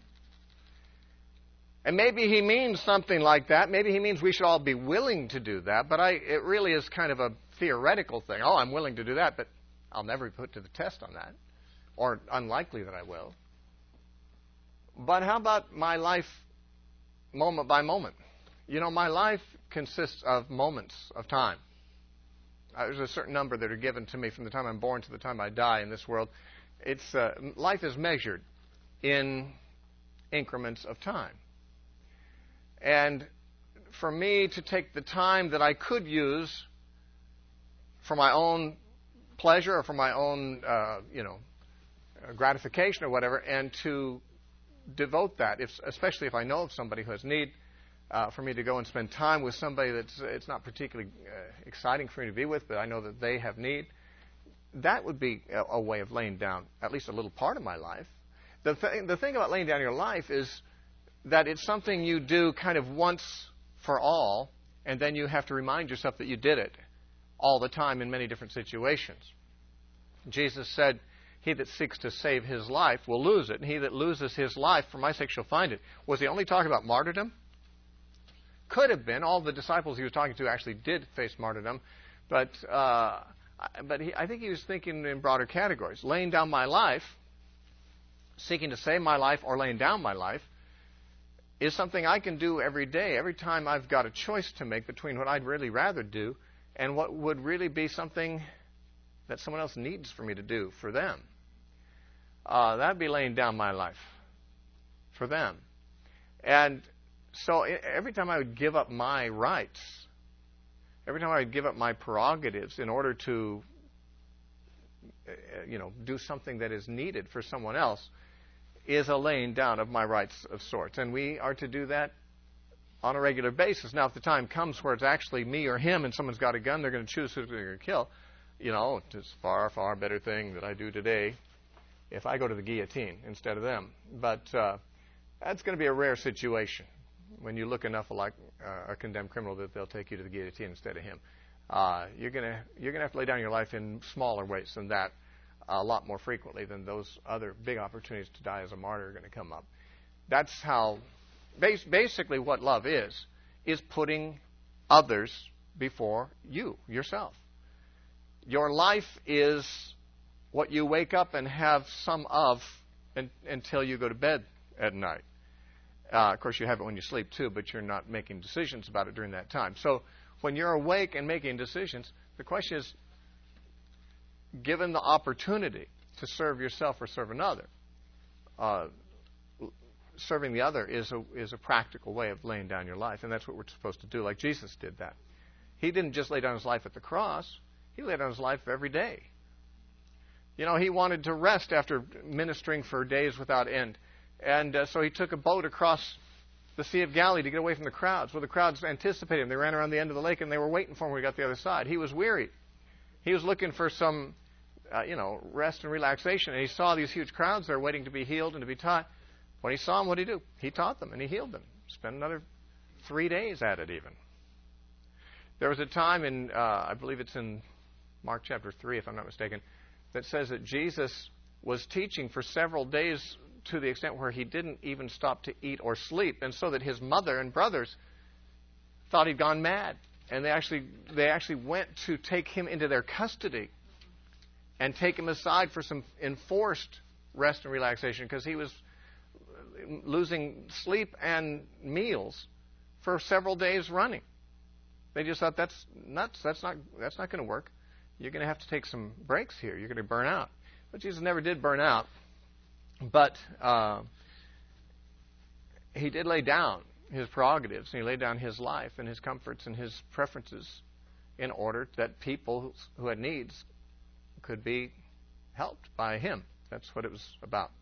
And maybe he means something like that. Maybe he means we should all be willing to do that. But I, it really is kind of a theoretical thing. Oh, I'm willing to do that, but I'll never be put to the test on that. Or unlikely that I will. But how about my life moment by moment? You know, my life consists of moments of time. Uh, there's a certain number that are given to me from the time I'm born to the time I die in this world. It's uh, life is measured in increments of time. And for me to take the time that I could use for my own pleasure or for my own, uh, you know, gratification or whatever, and to devote that, if, especially if I know of somebody who has need, Uh, for me to go and spend time with somebody that's it's not particularly uh, exciting for me to be with, but I know that they have need, that would be a, a way of laying down at least a little part of my life. The, th- the thing about laying down your life is that it's something you do kind of once for all, and then you have to remind yourself that you did it all the time in many different situations. Jesus said, he that seeks to save his life will lose it, and he that loses his life for my sake shall find it. Was he only talking about martyrdom? Could have been. All the disciples he was talking to actually did face martyrdom. But uh, but he, I think he was thinking in broader categories. Laying down my life, seeking to save my life or laying down my life, is something I can do every day, every time I've got a choice to make between what I'd really rather do and what would really be something that someone else needs for me to do for them. Uh, that'd be laying down my life for them. And so every time I would give up my rights, every time I would give up my prerogatives in order to, you know, do something that is needed for someone else, is a laying down of my rights of sorts. And we are to do that on a regular basis. Now, if the time comes where it's actually me or him and someone's got a gun, they're going to choose who they're going to kill, you know, it's a far, far better thing that I do today if I go to the guillotine instead of them. But uh, that's going to be a rare situation when you look enough like uh, a condemned criminal that they'll take you to the guillotine instead of him. Uh, you're going to you're going to have to lay down your life in smaller ways than that, a lot more frequently than those other big opportunities to die as a martyr are going to come up. That's how, bas- basically what love is, is putting others before you, yourself. Your life is what you wake up and have some of in, until you go to bed at night. Uh, of course, you have it when you sleep too, but you're not making decisions about it during that time. So when you're awake and making decisions, the question is, given the opportunity to serve yourself or serve another, uh, serving the other is a, is a practical way of laying down your life, and that's what we're supposed to do, like Jesus did that. He didn't just lay down his life at the cross. He laid down his life every day. You know, he wanted to rest after ministering for days without end. And uh, so he took a boat across the Sea of Galilee to get away from the crowds. Well, the crowds anticipated him. They ran around the end of the lake, and they were waiting for him when he got to the other side. He was weary. He was looking for some, uh, you know, rest and relaxation. And he saw these huge crowds there waiting to be healed and to be taught. When he saw them, what did he do? He taught them, and he healed them. Spent another three days at it even. There was a time in, uh, I believe it's in Mark chapter three, if I'm not mistaken, that says that Jesus was teaching for several days to the extent where he didn't even stop to eat or sleep, and so that his mother and brothers thought he'd gone mad. And they actually they actually went to take him into their custody and take him aside for some enforced rest and relaxation because he was losing sleep and meals for several days running. They just thought, that's nuts. That's not that's not going to work. You're going to have to take some breaks here. You're going to burn out. But Jesus never did burn out. But uh, he did lay down his prerogatives, and he laid down his life and his comforts and his preferences in order that people who had needs could be helped by him. That's what it was about.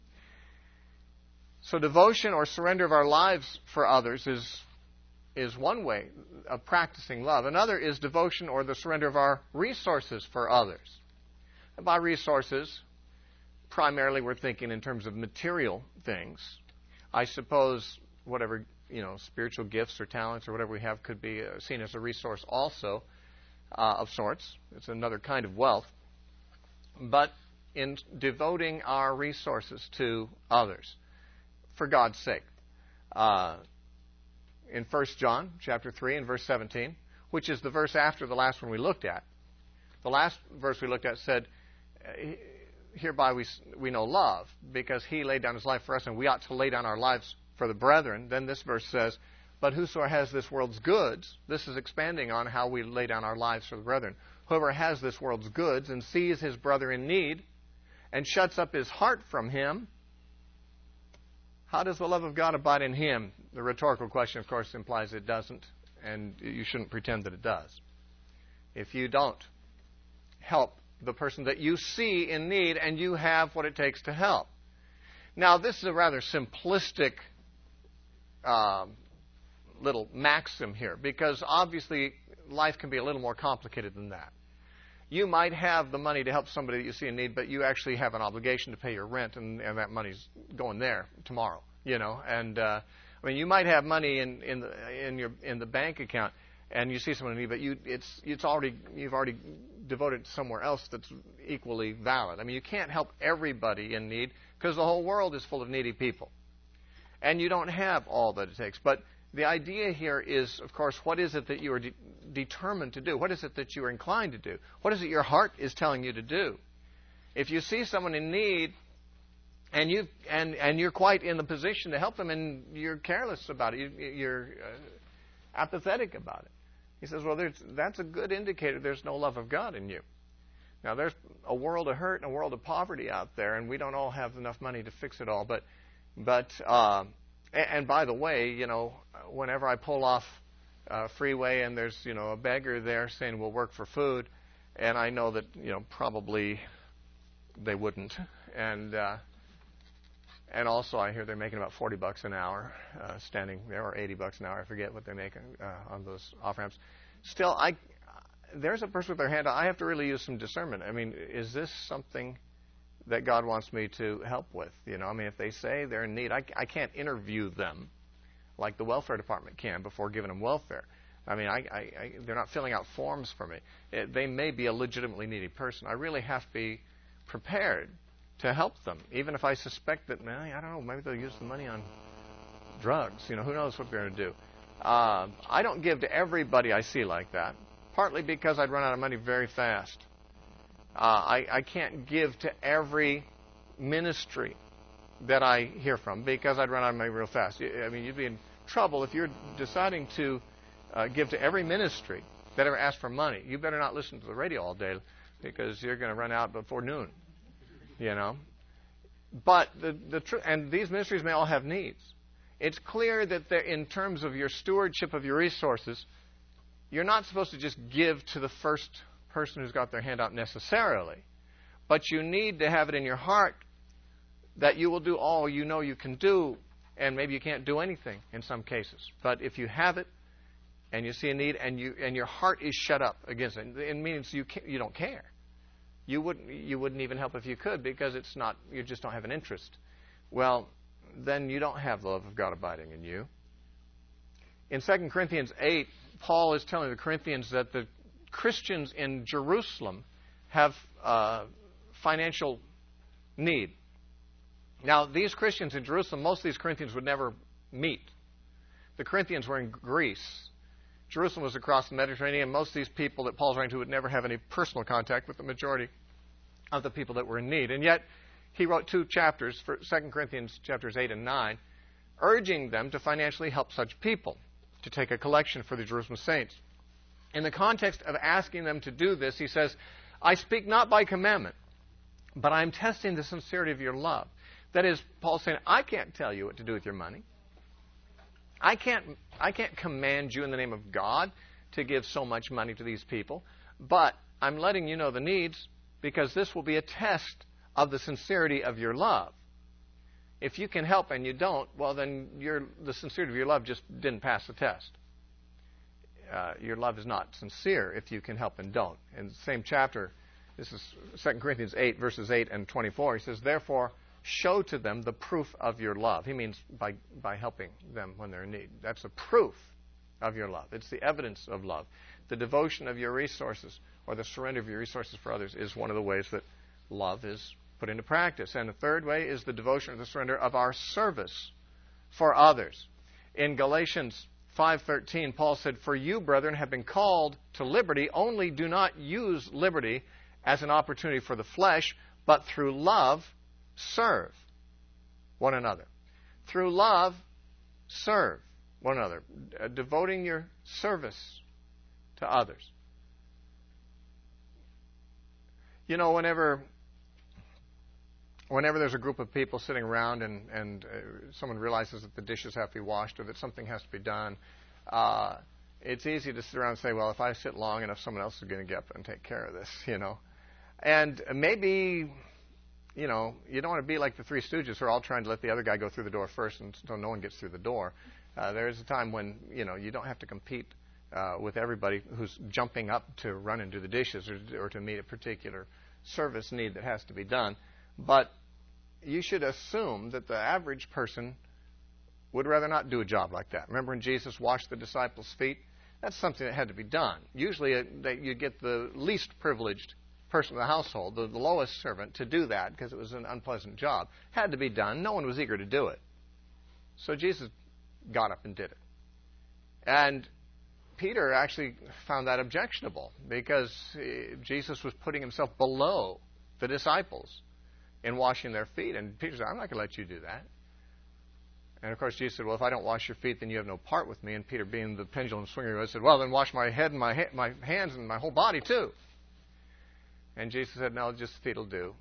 So devotion or surrender of our lives for others is is one way of practicing love. Another is devotion or the surrender of our resources for others. And by resources, primarily we're thinking in terms of material things. I suppose whatever, you know, spiritual gifts or talents or whatever we have could be uh, seen as a resource also uh, of sorts. It's another kind of wealth. But in devoting our resources to others for God's sake. Uh, in First John chapter three and verse seventeen, which is the verse after the last one we looked at. The last verse we looked at said, hereby we we know love, because he laid down his life for us, and we ought to lay down our lives for the brethren. Then this verse says, but whosoever has this world's goods, this is expanding on how we lay down our lives for the brethren. Whoever has this world's goods and sees his brother in need and shuts up his heart from him, how does the love of God abide in him? The rhetorical question, of course, implies it doesn't, and you shouldn't pretend that it does. If you don't help the person that you see in need and you have what it takes to help. Now, this is a rather simplistic uh, little maxim here, because obviously life can be a little more complicated than that. You might have the money to help somebody that you see in need, but you actually have an obligation to pay your rent, and, and that money's going there tomorrow. You know, and uh, I mean, you might have money in in the in your in the bank account, and you see someone in need, but you it's it's already you've already devoted it somewhere else that's equally valid. I mean, you can't help everybody in need because the whole world is full of needy people, and you don't have all that it takes. But the idea here is, of course, what is it that you are de- determined to do? What is it that you are inclined to do? What is it your heart is telling you to do? If you see someone in need, and you and and you're quite in the position to help them, and you're careless about it, you, you're uh, apathetic about it, he says, well, there's, that's a good indicator there's no love of God in you. Now, there's a world of hurt and a world of poverty out there, and we don't all have enough money to fix it all. But, but uh, and, and by the way, you know, whenever I pull off a freeway and there's, you know, a beggar there saying we'll work for food, and I know that, you know, probably they wouldn't, and uh, and also I hear they're making about forty bucks an hour uh, standing there, or eighty bucks an hour. I forget what they're making uh, on those off ramps. Still, I. There's a person with their hand out. I have to really use some discernment. I mean, is this something that God wants me to help with? You know, I mean, if they say they're in need, I, I can't interview them like the welfare department can before giving them welfare. I mean, I, I, I, they're not filling out forms for me. It, they may be a legitimately needy person. I really have to be prepared to help them, even if I suspect that, man, I don't know, maybe they'll use the money on drugs. You know, who knows what they're going to do. Uh, I don't give to everybody I see like that. Partly because I'd run out of money very fast. Uh, I, I can't give to every ministry that I hear from because I'd run out of money real fast. I mean, you'd be in trouble if you're deciding to uh, give to every ministry that ever asks for money. You better not listen to the radio all day because you're going to run out before noon. You know. But the the tr- and these ministries may all have needs. It's clear that in terms of your stewardship of your resources, you're not supposed to just give to the first person who's got their hand out necessarily, but you need to have it in your heart that you will do all you know you can do, and maybe you can't do anything in some cases. But if you have it, and you see a need, and you and your heart is shut up against it, it means you can't, you don't care. You wouldn't you wouldn't even help if you could because it's not you just don't have an interest. Well, then you don't have the love of God abiding in you. In Second Corinthians eight. Paul is telling the Corinthians that the Christians in Jerusalem have uh, financial need. Now, these Christians in Jerusalem, most of these Corinthians would never meet. The Corinthians were in Greece. Jerusalem was across the Mediterranean. Most of these people that Paul's writing to would never have any personal contact with the majority of the people that were in need. And yet, he wrote two chapters, for Second Corinthians chapters eight and nine, urging them to financially help such people, to take a collection for the Jerusalem saints. In the context of asking them to do this, he says, I speak not by commandment, but I'm testing the sincerity of your love. That is, Paul's saying, I can't tell you what to do with your money. I can't, I can't command you in the name of God to give so much money to these people, but I'm letting you know the needs because this will be a test of the sincerity of your love. If you can help and you don't, well, then your, the sincerity of your love just didn't pass the test. Uh, your love is not sincere if you can help and don't. In the same chapter, this is Second Corinthians eight, verses eight and twenty-four. He says, therefore, show to them the proof of your love. He means by, by helping them when they're in need. That's the proof of your love. It's the evidence of love. The devotion of your resources or the surrender of your resources for others is one of the ways that love is put into practice. And the third way is the devotion or the surrender of our service for others. In Galatians five thirteen, Paul said, for you, brethren, have been called to liberty, only do not use liberty as an opportunity for the flesh, but through love serve one another. Through love, serve one another, uh, devoting your service to others. You know, whenever whenever there's a group of people sitting around and, and uh, someone realizes that the dishes have to be washed or that something has to be done, uh, it's easy to sit around and say, well, if I sit long enough, someone else is going to get up and take care of this, you know. And maybe, you know, you don't want to be like the Three Stooges who are all trying to let the other guy go through the door first until no one gets through the door. Uh, there is a time when, you know, you don't have to compete uh, with everybody who's jumping up to run and do the dishes or, or to meet a particular service need that has to be done. But you should assume that the average person would rather not do a job like that. Remember when Jesus washed the disciples' feet? That's something that had to be done. Usually uh, you get the least privileged person in the household, the, the lowest servant, to do that because it was an unpleasant job. Had to be done. No one was eager to do it. So Jesus got up and did it. And Peter actually found that objectionable because Jesus was putting himself below the disciples in washing their feet. And Peter said, I'm not going to let you do that. And of course, Jesus said, well, if I don't wash your feet, then you have no part with me. And Peter, being the pendulum swinger he was, said, well, then wash my head and my, ha- my hands and my whole body too. And Jesus said, no, just the feet will do.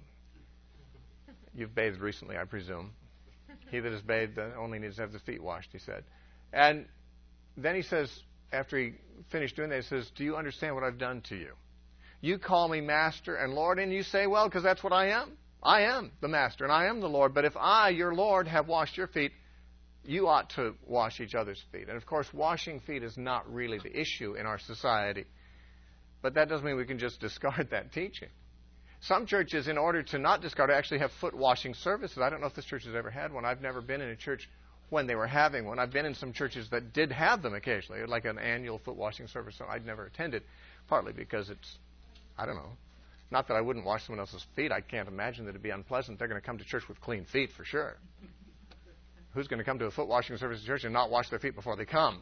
You've bathed recently, I presume. He that is bathed only needs to have the feet washed, he said. And then he says, after he finished doing that, he says, do you understand what I've done to you? You call me Master and Lord, and you say, well, because that's what I am. I am the Master, and I am the Lord. But if I, your Lord, have washed your feet, you ought to wash each other's feet. And, of course, washing feet is not really the issue in our society. But that doesn't mean we can just discard that teaching. Some churches, in order to not discard it, actually have foot washing services. I don't know if this church has ever had one. I've never been in a church when they were having one. I've been in some churches that did have them occasionally, like an annual foot washing service. So I'd never attended, partly because it's, I don't know, not that I wouldn't wash someone else's feet. I can't imagine that it'd be unpleasant. They're going to come to church with clean feet for sure. Who's going to come to a foot washing service at church and not wash their feet before they come?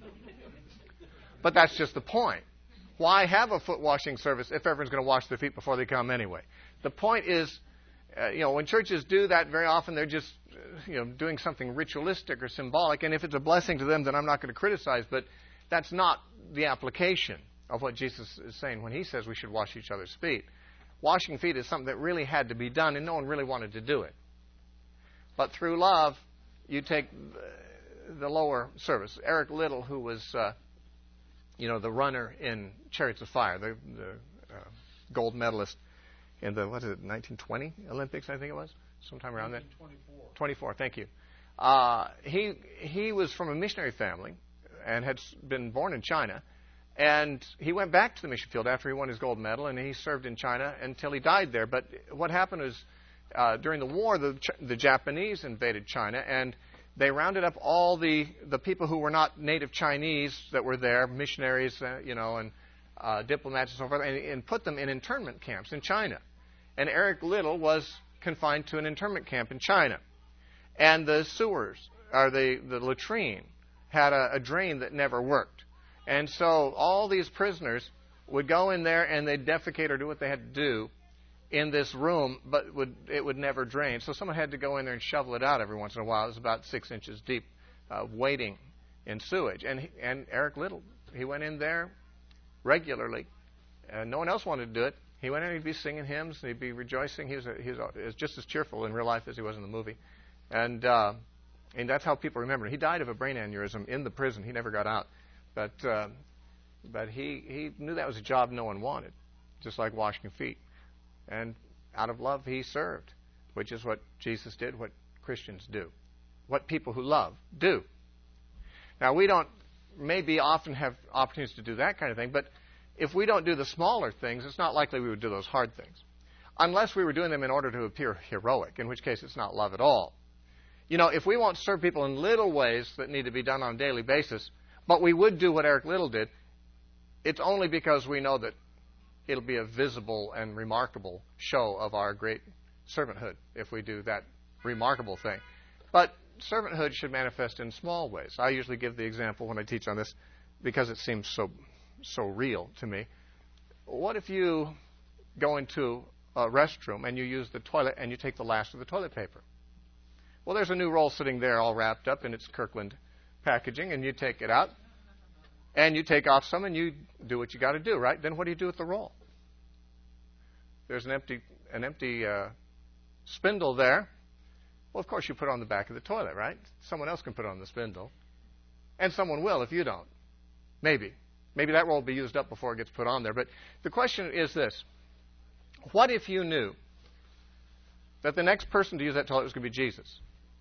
But that's just the point. Why have a foot washing service if everyone's going to wash their feet before they come anyway? The point is, uh, you know, when churches do that, very often they're just, uh, you know, doing something ritualistic or symbolic. And if it's a blessing to them, then I'm not going to criticize. But that's not the application of what Jesus is saying when he says we should wash each other's feet. Washing feet is something that really had to be done, and no one really wanted to do it. But through love, you take the lower service. Eric Liddell, who was, uh, you know, the runner in Chariots of Fire, the, the uh, gold medalist in the, what is it, nineteen twenty Olympics, I think it was, sometime around then. twenty-four. twenty-four, thank you. Uh, he he was from a missionary family and had been born in China, and he went back to the mission field after he won his gold medal, and he served in China until he died there. But what happened was, uh, during the war, the the Japanese invaded China, and they rounded up all the, the people who were not native Chinese that were there, missionaries, uh, you know, and uh, diplomats and so forth, and, and put them in internment camps in China. And Eric Liddell was confined to an internment camp in China. And the sewers, or the, the latrine, had a, a drain that never worked. And so all these prisoners would go in there and they'd defecate or do what they had to do in this room, but would, it would never drain. So someone had to go in there and shovel it out every once in a while. It was about six inches deep, uh, waiting in sewage. And he, and Eric Liddell, he went in there regularly. Uh, no one else wanted to do it. He went in and he'd be singing hymns and he'd be rejoicing. He was, a, he was, a, he was just as cheerful in real life as he was in the movie. And, uh, and that's how people remember him. He died of a brain aneurysm in the prison. He never got out. But, uh, but he, he knew that was a job no one wanted, just like washing feet. And out of love, he served, which is what Jesus did, what Christians do, what people who love do. Now, we don't maybe often have opportunities to do that kind of thing, but if we don't do the smaller things, it's not likely we would do those hard things, unless we were doing them in order to appear heroic, in which case it's not love at all. You know, if we won't serve people in little ways that need to be done on a daily basis, but we would do what Eric Liddell did, it's only because we know that it'll be a visible and remarkable show of our great servanthood if we do that remarkable thing. But servanthood should manifest in small ways. I usually give the example when I teach on this because it seems so so real to me. What if you go into a restroom and you use the toilet and you take the last of the toilet paper? Well, there's a new roll sitting there all wrapped up in its Kirkland packaging, and you take it out. And you take off some and you do what you got to do, right? Then what do you do with the roll? There's an empty an empty uh, spindle there. Well, of course, you put it on the back of the toilet, right? Someone else can put it on the spindle. And someone will if you don't. Maybe. Maybe that roll will be used up before it gets put on there. But the question is this. What if you knew that the next person to use that toilet was going to be Jesus?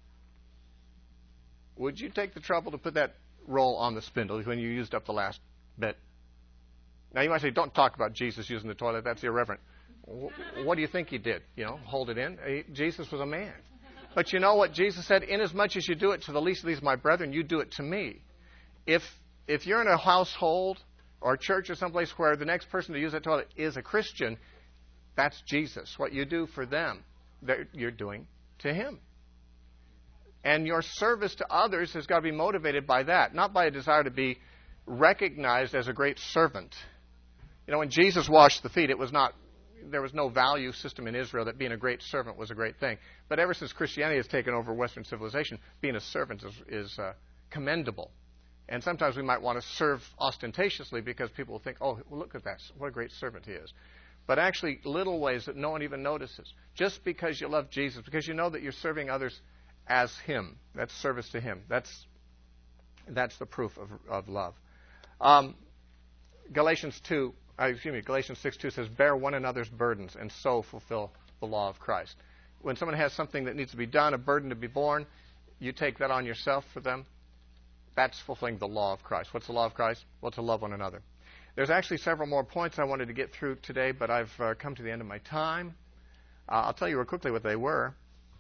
Would you take the trouble to put that roll on the spindle when you used up the last bit? Now, you might say, don't talk about Jesus using the toilet. That's irreverent. What do you think he did? You know, hold it in? He, Jesus was a man. But you know what Jesus said? Inasmuch as you do it to the least of these, my brethren, you do it to me. If if you're in a household or a church or someplace where the next person to use that toilet is a Christian, that's Jesus. What you do for them, you're doing to him. And your service to others has got to be motivated by that, not by a desire to be recognized as a great servant. You know, when Jesus washed the feet, it was not, there was no value system in Israel that being a great servant was a great thing. But ever since Christianity has taken over Western civilization, being a servant is, is uh, commendable. And sometimes we might want to serve ostentatiously because people will think, oh, well, look at that, what a great servant he is. But actually, little ways that no one even notices. Just because you love Jesus, because you know that you're serving others as Him. That's service to Him. That's that's the proof of, of love. Um, Galatians two, uh, excuse me, Galatians six two says, "Bear one another's burdens and so fulfill the law of Christ." When someone has something that needs to be done, a burden to be borne, you take that on yourself for them. That's fulfilling the law of Christ. What's the law of Christ? Well, to love one another. There's actually several more points I wanted to get through today, but I've uh, come to the end of my time. Uh, I'll tell you real quickly what they were.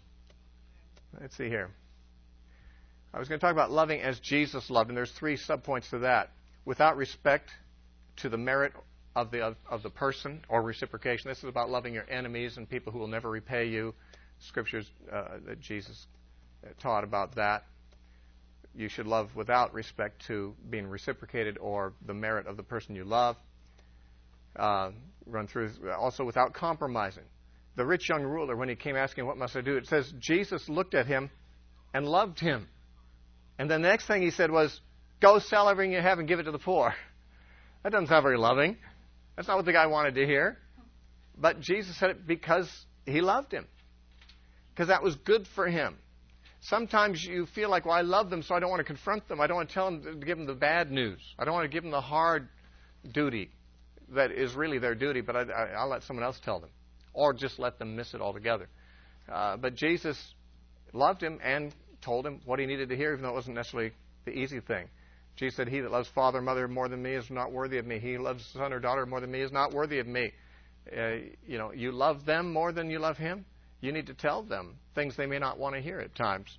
Let's see here. I was going to talk about loving as Jesus loved, and there's three subpoints to that. Without respect to the merit of the of, of the person or reciprocation. This is about loving your enemies and people who will never repay you. Scriptures uh, that Jesus taught about that. You should love without respect to being reciprocated or the merit of the person you love. Uh, run through also without compromising. The rich young ruler, when he came asking, "What must I do?" it says Jesus looked at him and loved him. And then the next thing he said was, "Go sell everything you have and give it to the poor." That doesn't sound very loving. That's not what the guy wanted to hear. But Jesus said it because he loved him. Because that was good for him. Sometimes you feel like, well, I love them, so I don't want to confront them. I don't want to tell them to give them the bad news. I don't want to give them the hard duty that is really their duty, but I, I, I'll let someone else tell them. Or just let them miss it altogether. Uh, but Jesus loved him and told him what he needed to hear, even though it wasn't necessarily the easy thing. Jesus said, "He that loves father or mother more than me is not worthy of me. He who loves son or daughter more than me is not worthy of me." Uh, you know, you love them more than you love him. You need to tell them things they may not want to hear at times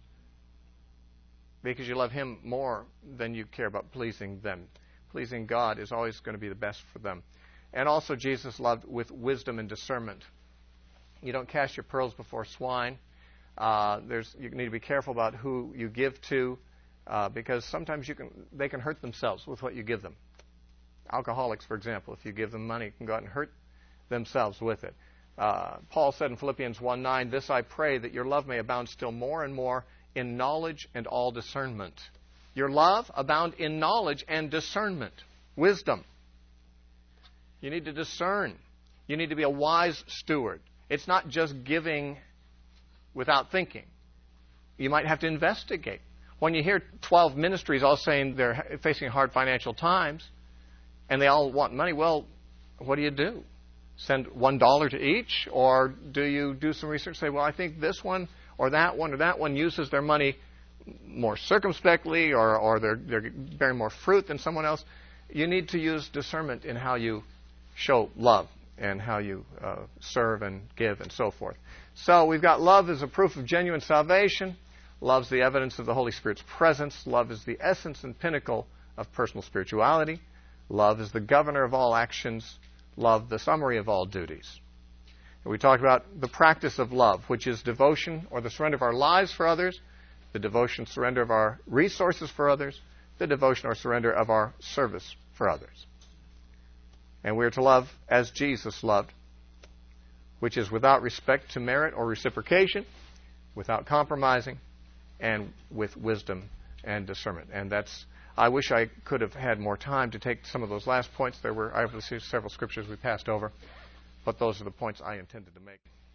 because you love him more than you care about pleasing them. Pleasing God is always going to be the best for them. And also Jesus loved with wisdom and discernment. You don't cast your pearls before swine. Uh, there's, you need to be careful about who you give to uh, because sometimes you can, they can hurt themselves with what you give them. Alcoholics, for example, if you give them money, can go out and hurt themselves with it. Uh, Paul said in Philippians one nine, "This I pray, that your love may abound still more and more in knowledge and all discernment." Your love abound in knowledge and discernment, wisdom. You need to discern. You need to be a wise steward. It's not just giving without thinking. You might have to investigate. When you hear twelve ministries all saying they're facing hard financial times and they all want money, well, what do you do? Send one dollar to each? Or do you do some research and say, well, I think this one or that one or that one uses their money more circumspectly or, or they're, they're bearing more fruit than someone else? You need to use discernment in how you show love and how you uh, serve and give and so forth. So we've got love as a proof of genuine salvation. Love's the evidence of the Holy Spirit's presence. Love is the essence and pinnacle of personal spirituality. Love is the governor of all actions. Love, the summary of all duties. And we talked about the practice of love, which is devotion or the surrender of our lives for others, the devotion, surrender of our resources for others, the devotion or surrender of our service for others. And we are to love as Jesus loved, which is without respect to merit or reciprocation, without compromising, and with wisdom and discernment. And that's, I wish I could have had more time to take some of those last points. There were obviously several scriptures we passed over, but those are the points I intended to make.